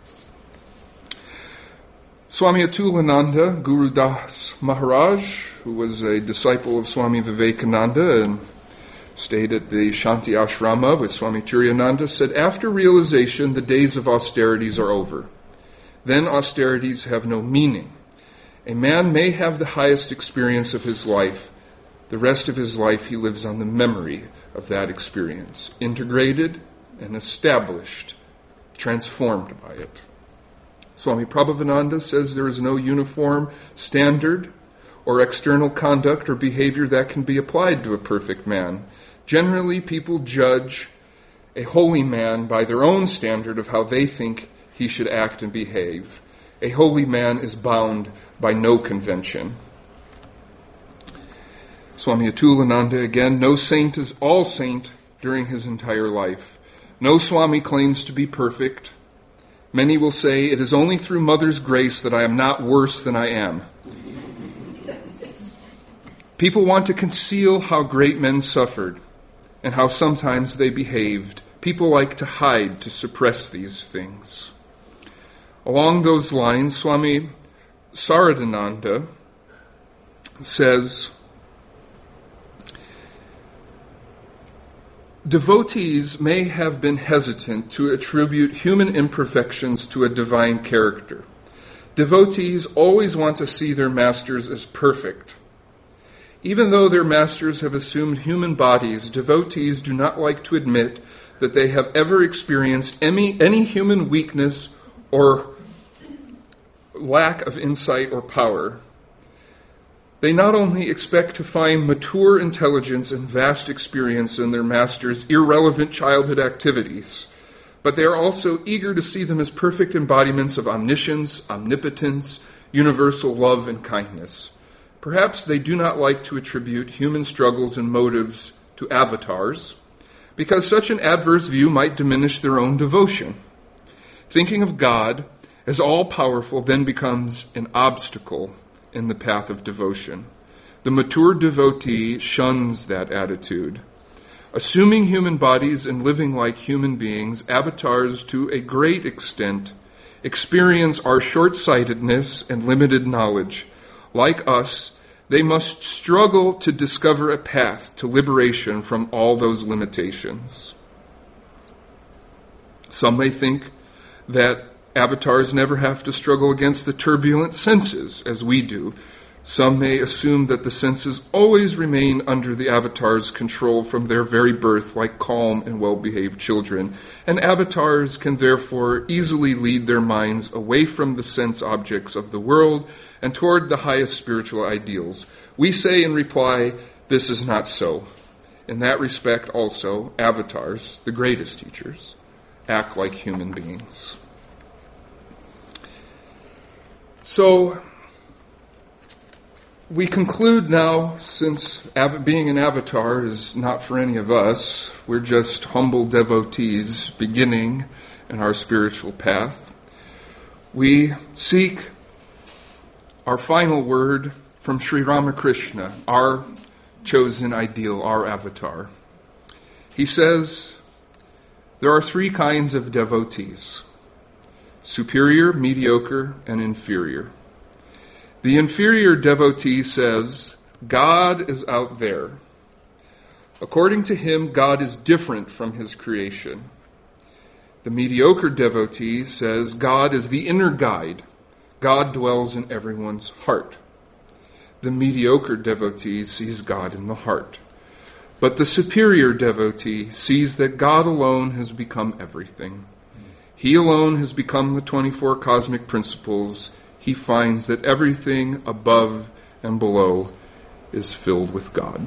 Swami Atulananda, Guru Das Maharaj, who was a disciple of Swami Vivekananda and stayed at the Shanti Ashrama with Swami Turiyananda, said, after realization, the days of austerities are over. Then austerities have no meaning. A man may have the highest experience of his life. The rest of his life he lives on the memory of that experience, integrated and established, transformed by it. Swami Prabhavananda says there is no uniform standard or external conduct or behavior that can be applied to a perfect man. Generally, people judge a holy man by their own standard of how they think he should act and behave. A holy man is bound by no convention. Swami Atulananda again, no saint is all saint during his entire life. No Swami claims to be perfect. Many will say, it is only through Mother's grace that I am not worse than I am. People want to conceal how great men suffered and how sometimes they behaved. People like to hide, to suppress these things. Along those lines, Swami Saradananda says, devotees may have been hesitant to attribute human imperfections to a divine character. Devotees always want to see their masters as perfect. Even though their masters have assumed human bodies, devotees do not like to admit that they have ever experienced any, any human weakness or lack of insight or power. They not only expect to find mature intelligence and vast experience in their masters' irrelevant childhood activities, but they are also eager to see them as perfect embodiments of omniscience, omnipotence, universal love and kindness. Perhaps they do not like to attribute human struggles and motives to avatars, because such an adverse view might diminish their own devotion. Thinking of God as all-powerful then becomes an obstacle in the path of devotion. The mature devotee shuns that attitude. Assuming human bodies and living like human beings, avatars to a great extent experience our short-sightedness and limited knowledge. Like us, they must struggle to discover a path to liberation from all those limitations. Some may think that avatars never have to struggle against the turbulent senses, as we do. Some may assume that the senses always remain under the avatar's control from their very birth, like calm and well-behaved children, and avatars can therefore easily lead their minds away from the sense objects of the world and toward the highest spiritual ideals. We say in reply, this is not so. In that respect also, avatars, the greatest teachers, act like human beings. So, we conclude now, since av- being an avatar is not for any of us, we're just humble devotees beginning in our spiritual path. We seek our final word from Sri Ramakrishna, our chosen ideal, our avatar. He says, there are three kinds of devotees: superior, mediocre, and inferior. The inferior devotee says, God is out there. According to him, God is different from his creation. The mediocre devotee says, God is the inner guide. God dwells in everyone's heart. The mediocre devotee sees God in the heart. But the superior devotee sees that God alone has become everything. He alone has become the twenty-four cosmic principles. He finds that everything above and below is filled with God.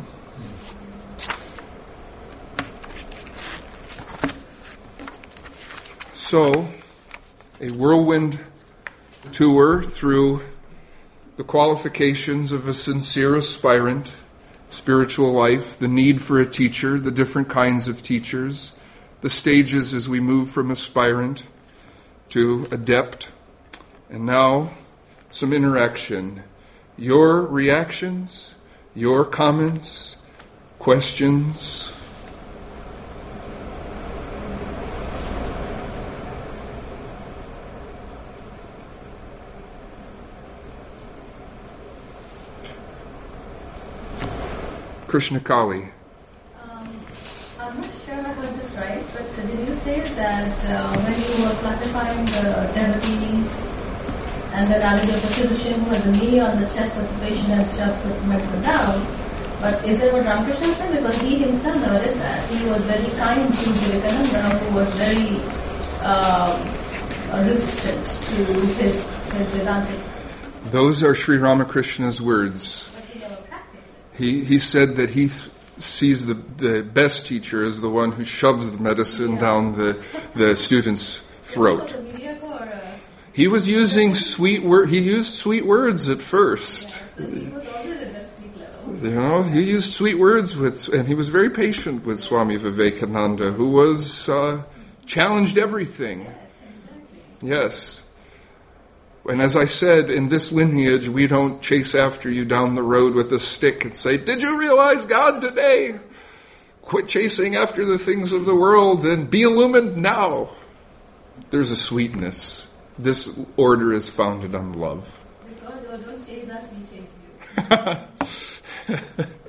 So, a whirlwind tour through the qualifications of a sincere aspirant, spiritual life, the need for a teacher, the different kinds of teachers, the stages as we move from aspirant to adept, and now some interaction. Your reactions, your comments, questions. Krishna Kali.
Um, says that uh, when you were classifying the devotees and the analogy of the physician who has a knee on the chest of the patient and shoves the medicine down, but is that what Ramakrishna said? Because he himself never did that. He was very kind to Vivekananda, who was very uh, resistant to his, his Vedantic.
Those are Sri Ramakrishna's words.
But he never practiced it.
He he said that he th- sees the, the best teacher as the one who shoves the medicine
Yeah.
down the, the student's throat.
So, or, uh,
He was using sweet word. He used sweet words at first.
yeah, so he was always at the sweet level.
You know, he used sweet words with, and he was very patient with Swami Vivekananda, who was uh, challenged everything.
Yes, exactly.
Yes. And as I said, in this lineage, we don't chase after you down the road with a stick and say, "Did you realize God today? Quit chasing after the things of the world and be illumined now." There's a sweetness. This order is founded on love.
Because you don't chase us, we chase you.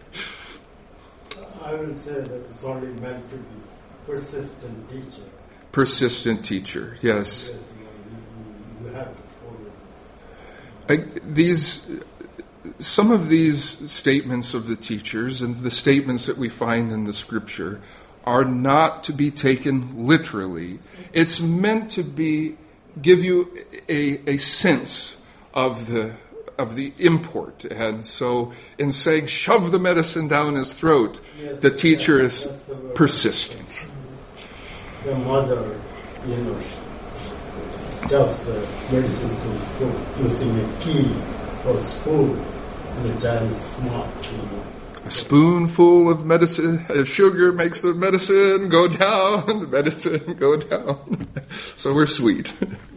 I will say that it's only meant to be persistent teacher.
Persistent teacher, yes.
Yes, you, know, you, you have to follow this.
I, these, some of these statements of the teachers and the statements that we find in the scripture are not to be taken literally. It's meant to be give you a, a sense of the of the import. And so in saying shove the medicine down his throat,
Yes,
the teacher
yes,
is
that's the word.
persistent.
The mother, you know, stuffs the medicine through through using a key or spoon in the child's mouth, you know.
A spoonful of medicine, of sugar makes the medicine go down, the medicine go down. So we're sweet.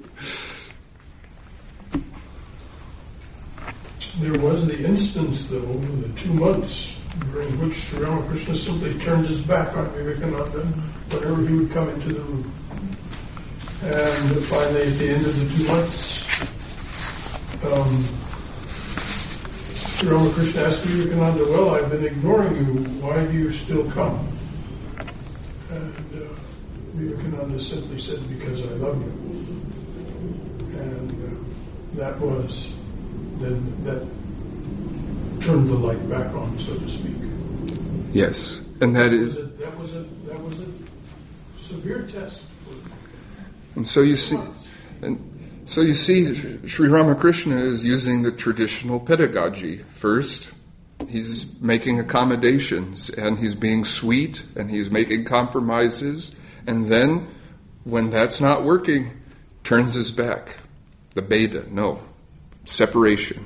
There was the instance, though, over the two months during which Sri Ramakrishna simply turned his back on Vivekananda whenever he would come into the room. And finally, at the end of the two months, um, Sri Ramakrishna asked Vivekananda, "Well, I've been ignoring you. Why do you still come?" And uh, Vivekananda simply said, "Because I love you." And uh, that was then that turned the light back on, so to speak.
Yes, and that
That was
is,
a, that was a that was a severe test for
and so you see,
months.
and so you see, Sri Ramakrishna is using the traditional pedagogy. First, he's making accommodations, and he's being sweet, and he's making compromises, and then, when that's not working, turns his back. The beta, no. Separation.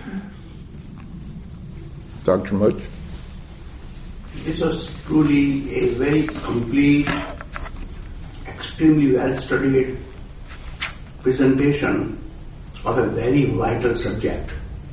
Doctor Mudge?
This was truly a very complete, extremely well-studied presentation of a very vital subject.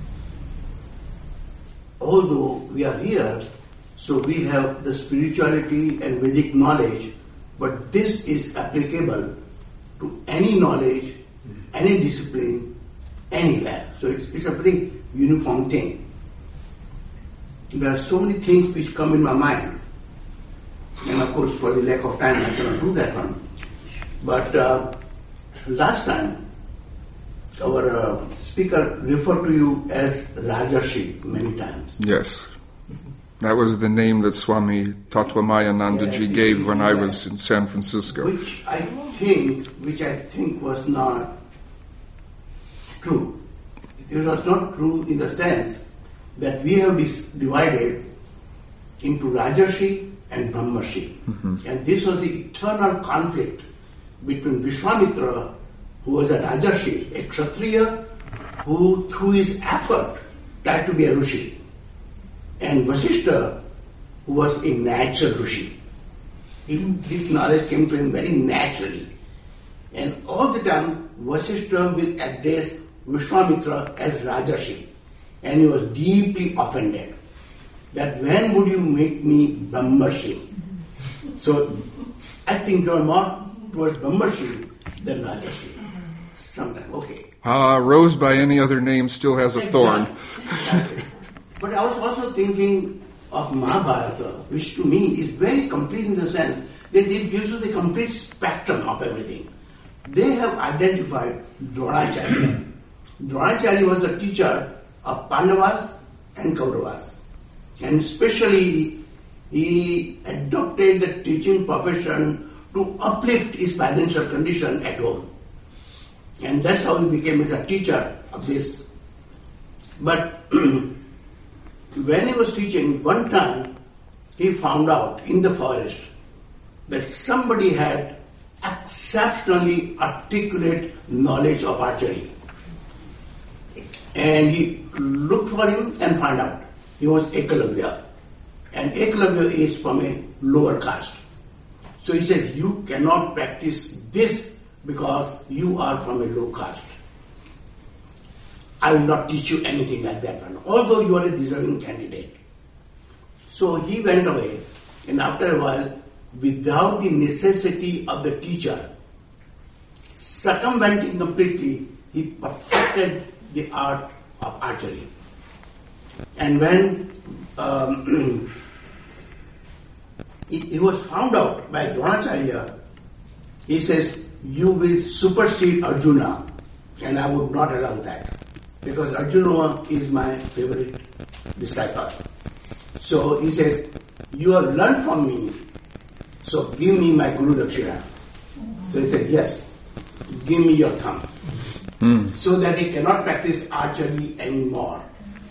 Although we are here, so we have the spirituality and Vedic knowledge, but this is applicable to any knowledge, any discipline, anywhere. So it's, it's a very uniform thing. There are so many things which come in my mind. And of course, for the lack of time, I cannot do that one. But uh, last time, our uh, speaker referred to you as Rajarshi many times.
Yes. That was the name that Swami Tatwamayanandaji
Yes,
gave when I
yes.
was in San Francisco.
Which I think, which I think was not true. It was not true in the sense that we have dis- divided into Rajarshi and Brahmarshi.
Mm-hmm.
And this was the eternal conflict between Vishwamitra, who was a Rajarshi, a Kshatriya, who through his effort tried to be a Rishi, and Vasishtha, who was a natural Rishi. He, this knowledge came to him very naturally. And all the time, Vasishtha will address Vishwamitra as Rajarshi. And he was deeply offended that when would you make me Brahmarshi? So I think you are more towards Brahmarshi than Rajarshi. Sometimes, okay.
Ah, rose by any other name still has a thorn.
Exactly. But I was also thinking of Mahabharata, which to me is very complete in the sense Then it gives you the complete spectrum of everything. They have identified Dronacharya. Dronacharya was the teacher of Pandavas and Kauravas. And especially he adopted the teaching profession to uplift his financial condition at home. And that's how he became as a teacher of this. But when he was teaching, one time he found out in the forest that somebody had exceptionally articulate knowledge of archery. And he looked for him and found out he was Ekalavya. And Ekalavya is from a lower caste. So he said, you cannot practice this because you are from a low caste. I will not teach you anything like that one, although you are a deserving candidate. So he went away, and after a while, without the necessity of the teacher, circumventing completely, he perfected the art of archery. And when um, he, he was found out by Dronacharya, he says, you will supersede Arjuna, and I would not allow that, because Arjuna is my favorite disciple. So he says, you have learned from me, so give me my Guru Dakshina. So he said, yes, give me your thumb. Mm. So that he cannot practice archery anymore.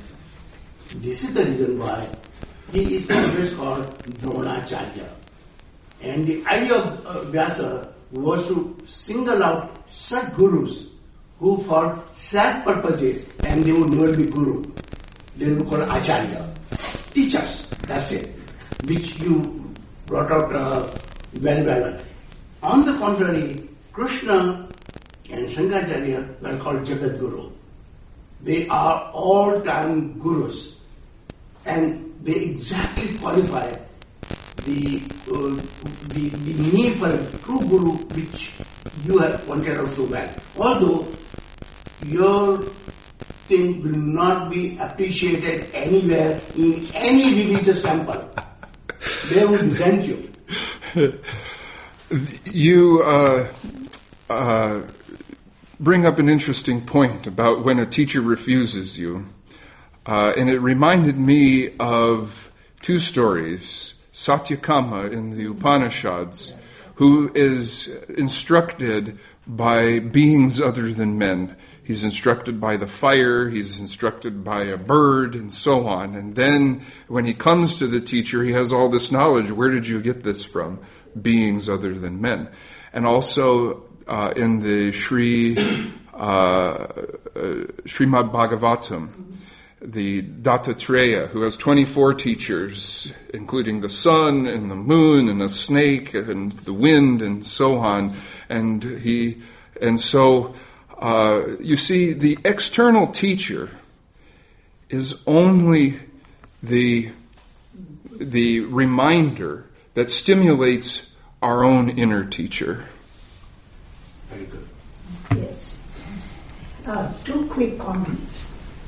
This is the reason why he is always called Dronacharya. And the idea of uh, Vyasa was to single out such gurus who for self-purposes, and they would never be guru. They would be called Acharya. Teachers, that's it. Which you brought out uh, very well. On the contrary, Krishna and Shankaracharya were called Jagat Guru. They are all-time gurus. And they exactly qualify the, uh, the, the need for a true guru, which you have pointed out so well. Although your thing will not be appreciated anywhere in any religious temple. They will resent you.
You uh, uh, bring up an interesting point about when a teacher refuses you. Uh, and it reminded me of two stories. Satyakama in the Upanishads, who is instructed by beings other than men. He's instructed by the fire, he's instructed by a bird, and so on. And then when he comes to the teacher, he has all this knowledge. Where did you get this from? Beings other than men. And also uh, in the Sri uh, uh, Srimad Bhagavatam, the Dattatreya, who has twenty-four teachers, including the sun and the moon and a snake and the wind and so on. And he, and so uh, you see, the external teacher is only the the reminder that stimulates our own inner teacher.
Very good.
Yes. Uh, two quick comments.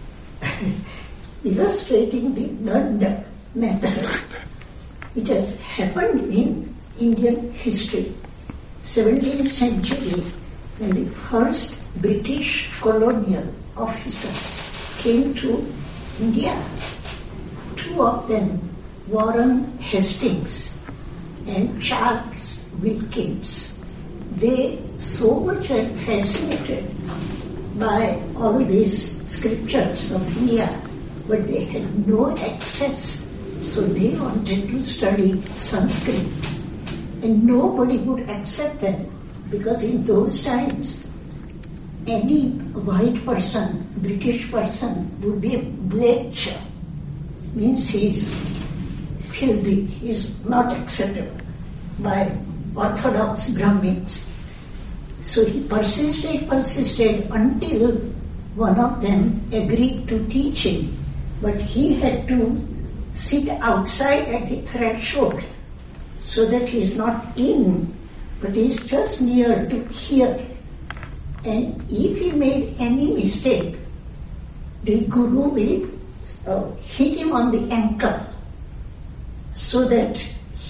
Illustrating the Nanda method. It has happened in Indian history. seventeenth century, when the first British colonial officers came to India, two of them, Warren Hastings and Charles Wilkins, they so much were fascinated by all these scriptures of India, but they had no access, so they wanted to study Sanskrit. And nobody would accept them, because in those times, any white person, British person, would be a bleacher. Means he's filthy, he's not acceptable by Orthodox Brahmins. So he persisted, persisted until one of them agreed to teach him. But he had to sit outside at the threshold so that he is not in, but he is just near to hear. And if he made any mistake, the Guru will uh, hit him on the ankle so that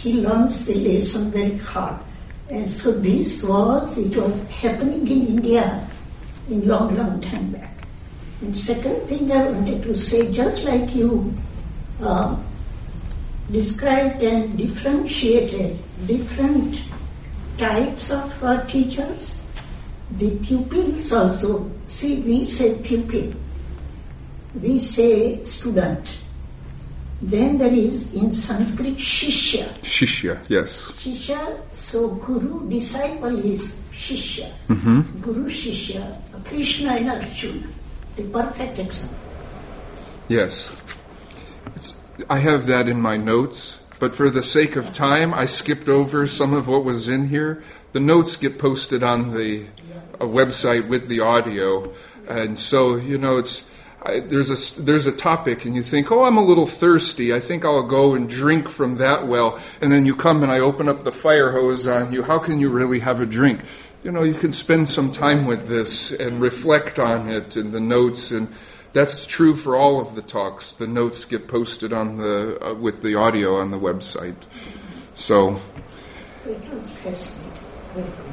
he learns the lesson very hard. And so this was, it was happening in India in long, long time back. And second thing I wanted to say, just like you uh, described and differentiated different types of uh, teachers, the pupils also, see, we say pupil, we say student. Then there is in Sanskrit Shishya.
Shishya, yes.
Shishya, so Guru, disciple is Shishya.
Mm-hmm.
Guru Shishya, Krishna and Arjuna, the perfect example.
Yes. It's, I have that in my notes, but for the sake of time, I skipped over some of what was in here. The notes get posted on the a website with the audio, and so, you know, it's I, there's a there's a topic, and you think, oh, I'm a little thirsty. I think I'll go and drink from that well. And then you come and I open up the fire hose on you. How can you really have a drink? You know, you can spend some time with this and reflect on it and the notes, and that's true for all of the talks. The notes get posted on the uh, with the audio on the website. So
It was fascinating. Very good.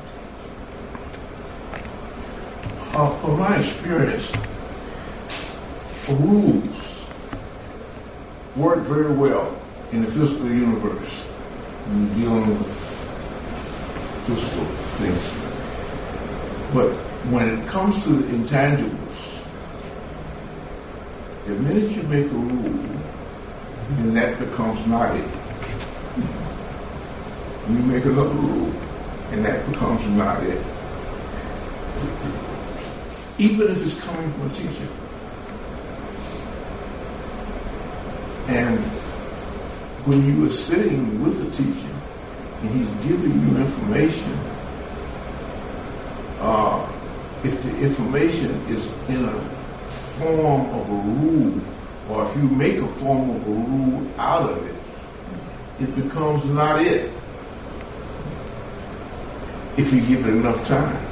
Uh, from my experience, rules work very well in the physical universe when dealing with physical things. But when it comes to the intangibles, the minute you make a rule, then that becomes not it. You make another rule, and that becomes not it. Even if it's coming from a teacher. And when you are sitting with a teacher and he's giving you information, uh, if the information is in a form of a rule, or if you make a form of a rule out of it, it becomes not it. If you give it enough time.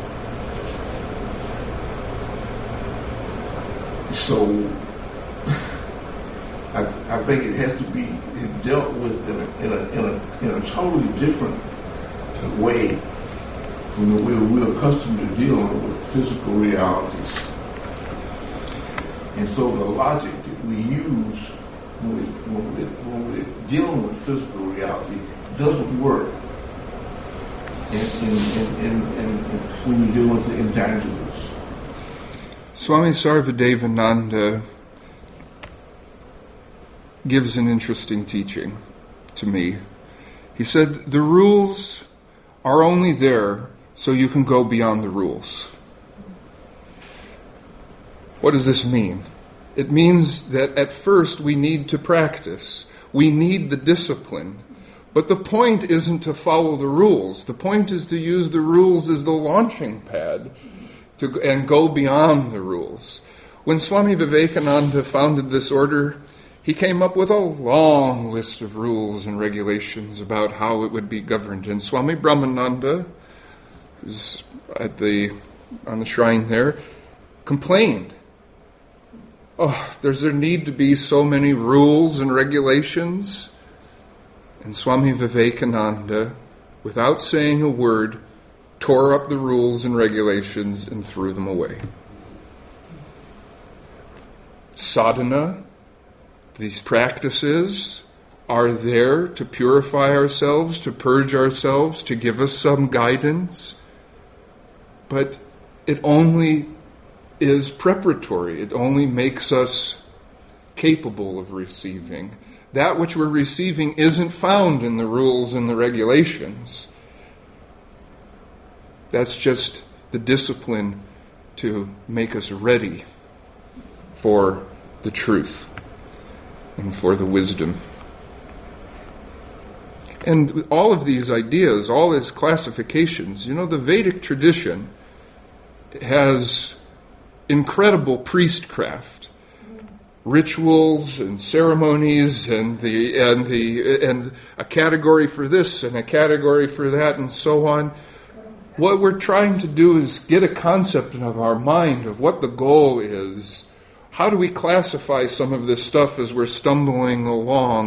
So I, I think it has to be dealt with in a, in a, in a, in a totally different way from the way we're accustomed to dealing with physical realities. And so the logic that we use when, we, when, we, when we're dealing with physical reality doesn't work in, in, in, in, in, in when you're dealing with the intangibles.
Swami Sarvadevananda gives an interesting teaching to me. He said, the rules are only there so you can go beyond the rules. What does this mean? It means that at first we need to practice. We need the discipline. But the point isn't to follow the rules. The point is to use the rules as the launching pad to and go beyond the rules. When Swami Vivekananda founded this order, he came up with a long list of rules and regulations about how it would be governed. And Swami Brahmananda, who's at the on the shrine there, complained. Oh, does there need to be so many rules and regulations? And Swami Vivekananda, without saying a word, tore up the rules and regulations and threw them away. Sadhana, these practices, are there to purify ourselves, to purge ourselves, to give us some guidance. But it only is preparatory. It only makes us capable of receiving. That which we're receiving isn't found in the rules and the regulations. That's just the discipline to make us ready for the truth and for the wisdom. And all of these ideas, all these classifications, you know, the Vedic tradition has incredible priestcraft, rituals and ceremonies, and the and the and a category for this and a category for that, and so on. What we're trying to do is get a concept of our mind of what the goal is. How do we classify some of this stuff as we're stumbling along?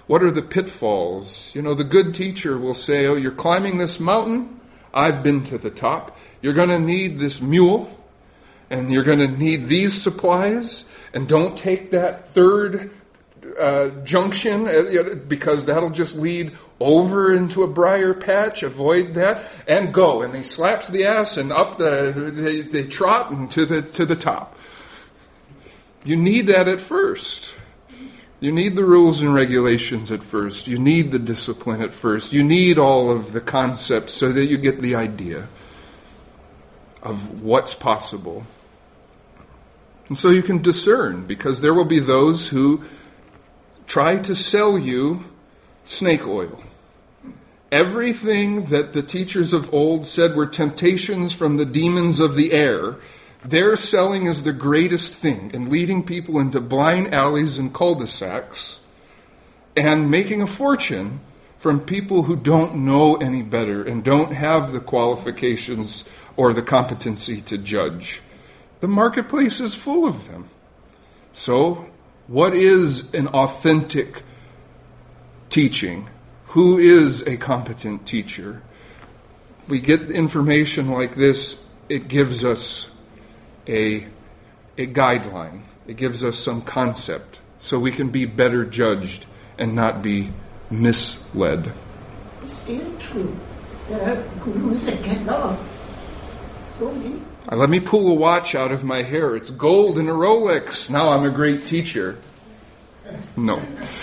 What are the pitfalls? You know, the good teacher will say, oh, you're climbing this mountain. I've been to the top. You're going to need this mule, and you're going to need these supplies, and don't take that third uh, junction uh, because that'll just lead over into a briar patch. Avoid that, and go. And he slaps the ass, and up the they, they trot and to the to the top. You need that at first. You need the rules and regulations at first. You need the discipline at first. You need all of the concepts so that you get the idea of what's possible. And so you can discern, because there will be those who try to sell you snake oil. Everything that the teachers of old said were temptations from the demons of the air, they're selling as the greatest thing and leading people into blind alleys and cul-de-sacs and making a fortune from people who don't know any better and don't have the qualifications or the competency to judge. The marketplace is full of them. So, what is an authentic teaching? Who is a competent teacher? We get information like this, it gives us a, a guideline. It gives us some concept so we can be better judged and not be misled.
It's still true. There are gurus that cannot. So many.
Uh, Let me pull a watch out of my hair. It's gold and a Rolex. Now I'm a great teacher. No.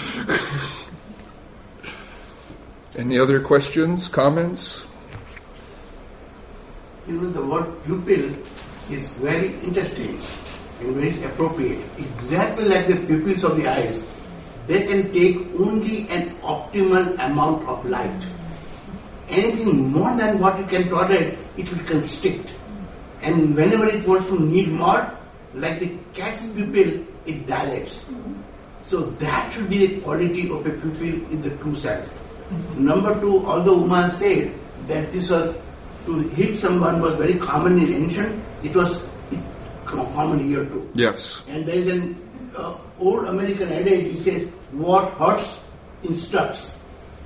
Any other questions, comments?
You know, the word pupil is very interesting and very appropriate. Exactly like the pupils of the eyes, they can take only an optimal amount of light. Anything more than what it can tolerate, it will constrict. And whenever it wants to need more, like the cat's pupil, it dilates. So that should be the quality of a pupil in the true sense. Mm-hmm. Number two, although Uma said that this was, to hit someone was very common in ancient, it was common here too.
Yes.
And there is an uh, old American adage, it says, what hurts instructs.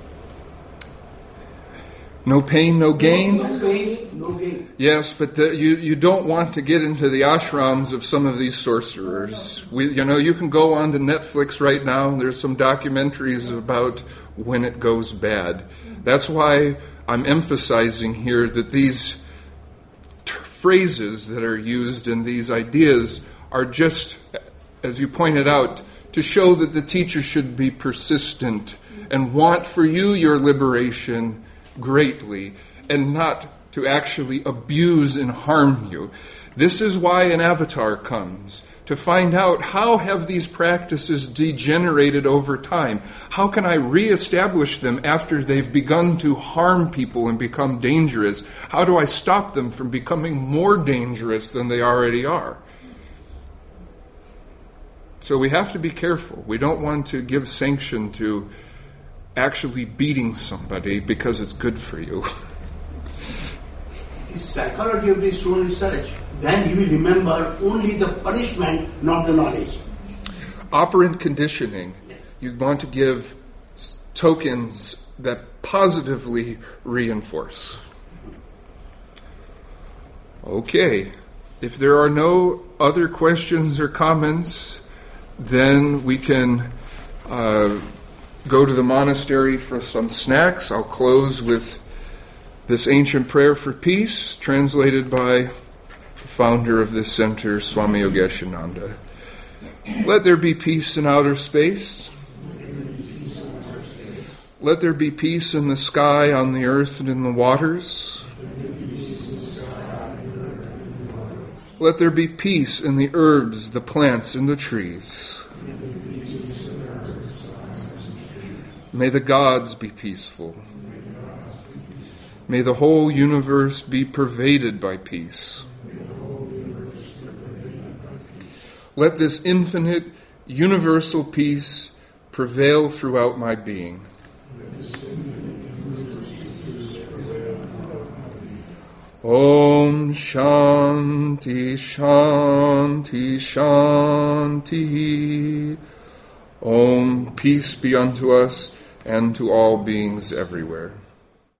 No pain, no gain?
No, no pain, no gain.
Yes, but the, you, you don't want to get into the ashrams of some of these sorcerers. We, you know, you can go on to Netflix right now, and there's some documentaries about when it goes bad. That's why I'm emphasizing here that these t- phrases that are used and these ideas are just, as you pointed out, to show that the teacher should be persistent and want for you your liberation greatly, and not to actually abuse and harm you. This is why an avatar comes, to find out how have these practices degenerated over time. How can I reestablish them after they've begun to harm people and become dangerous? How do I stop them from becoming more dangerous than they already are? So we have to be careful. We don't want to give sanction to actually beating somebody because it's good for you.
The psychology of this own research, then he will remember only the punishment, not the knowledge.
Operant conditioning.
Yes.
You want to give tokens that positively reinforce. Okay. If there are no other questions or comments, then we can uh, go to the monastery for some snacks. I'll close with this ancient prayer for peace, translated by the founder of this center, Swami Yogeshananda. Let there be peace in outer space. Let there be peace in the sky, on the earth, and in the waters. Let there be peace in the herbs, the plants, and the trees. May the gods be peaceful. May the whole universe be pervaded by peace. Let this infinite, universal peace prevail throughout my being. Om Shanti Shanti Shanti. Om, peace be unto us and to all beings everywhere.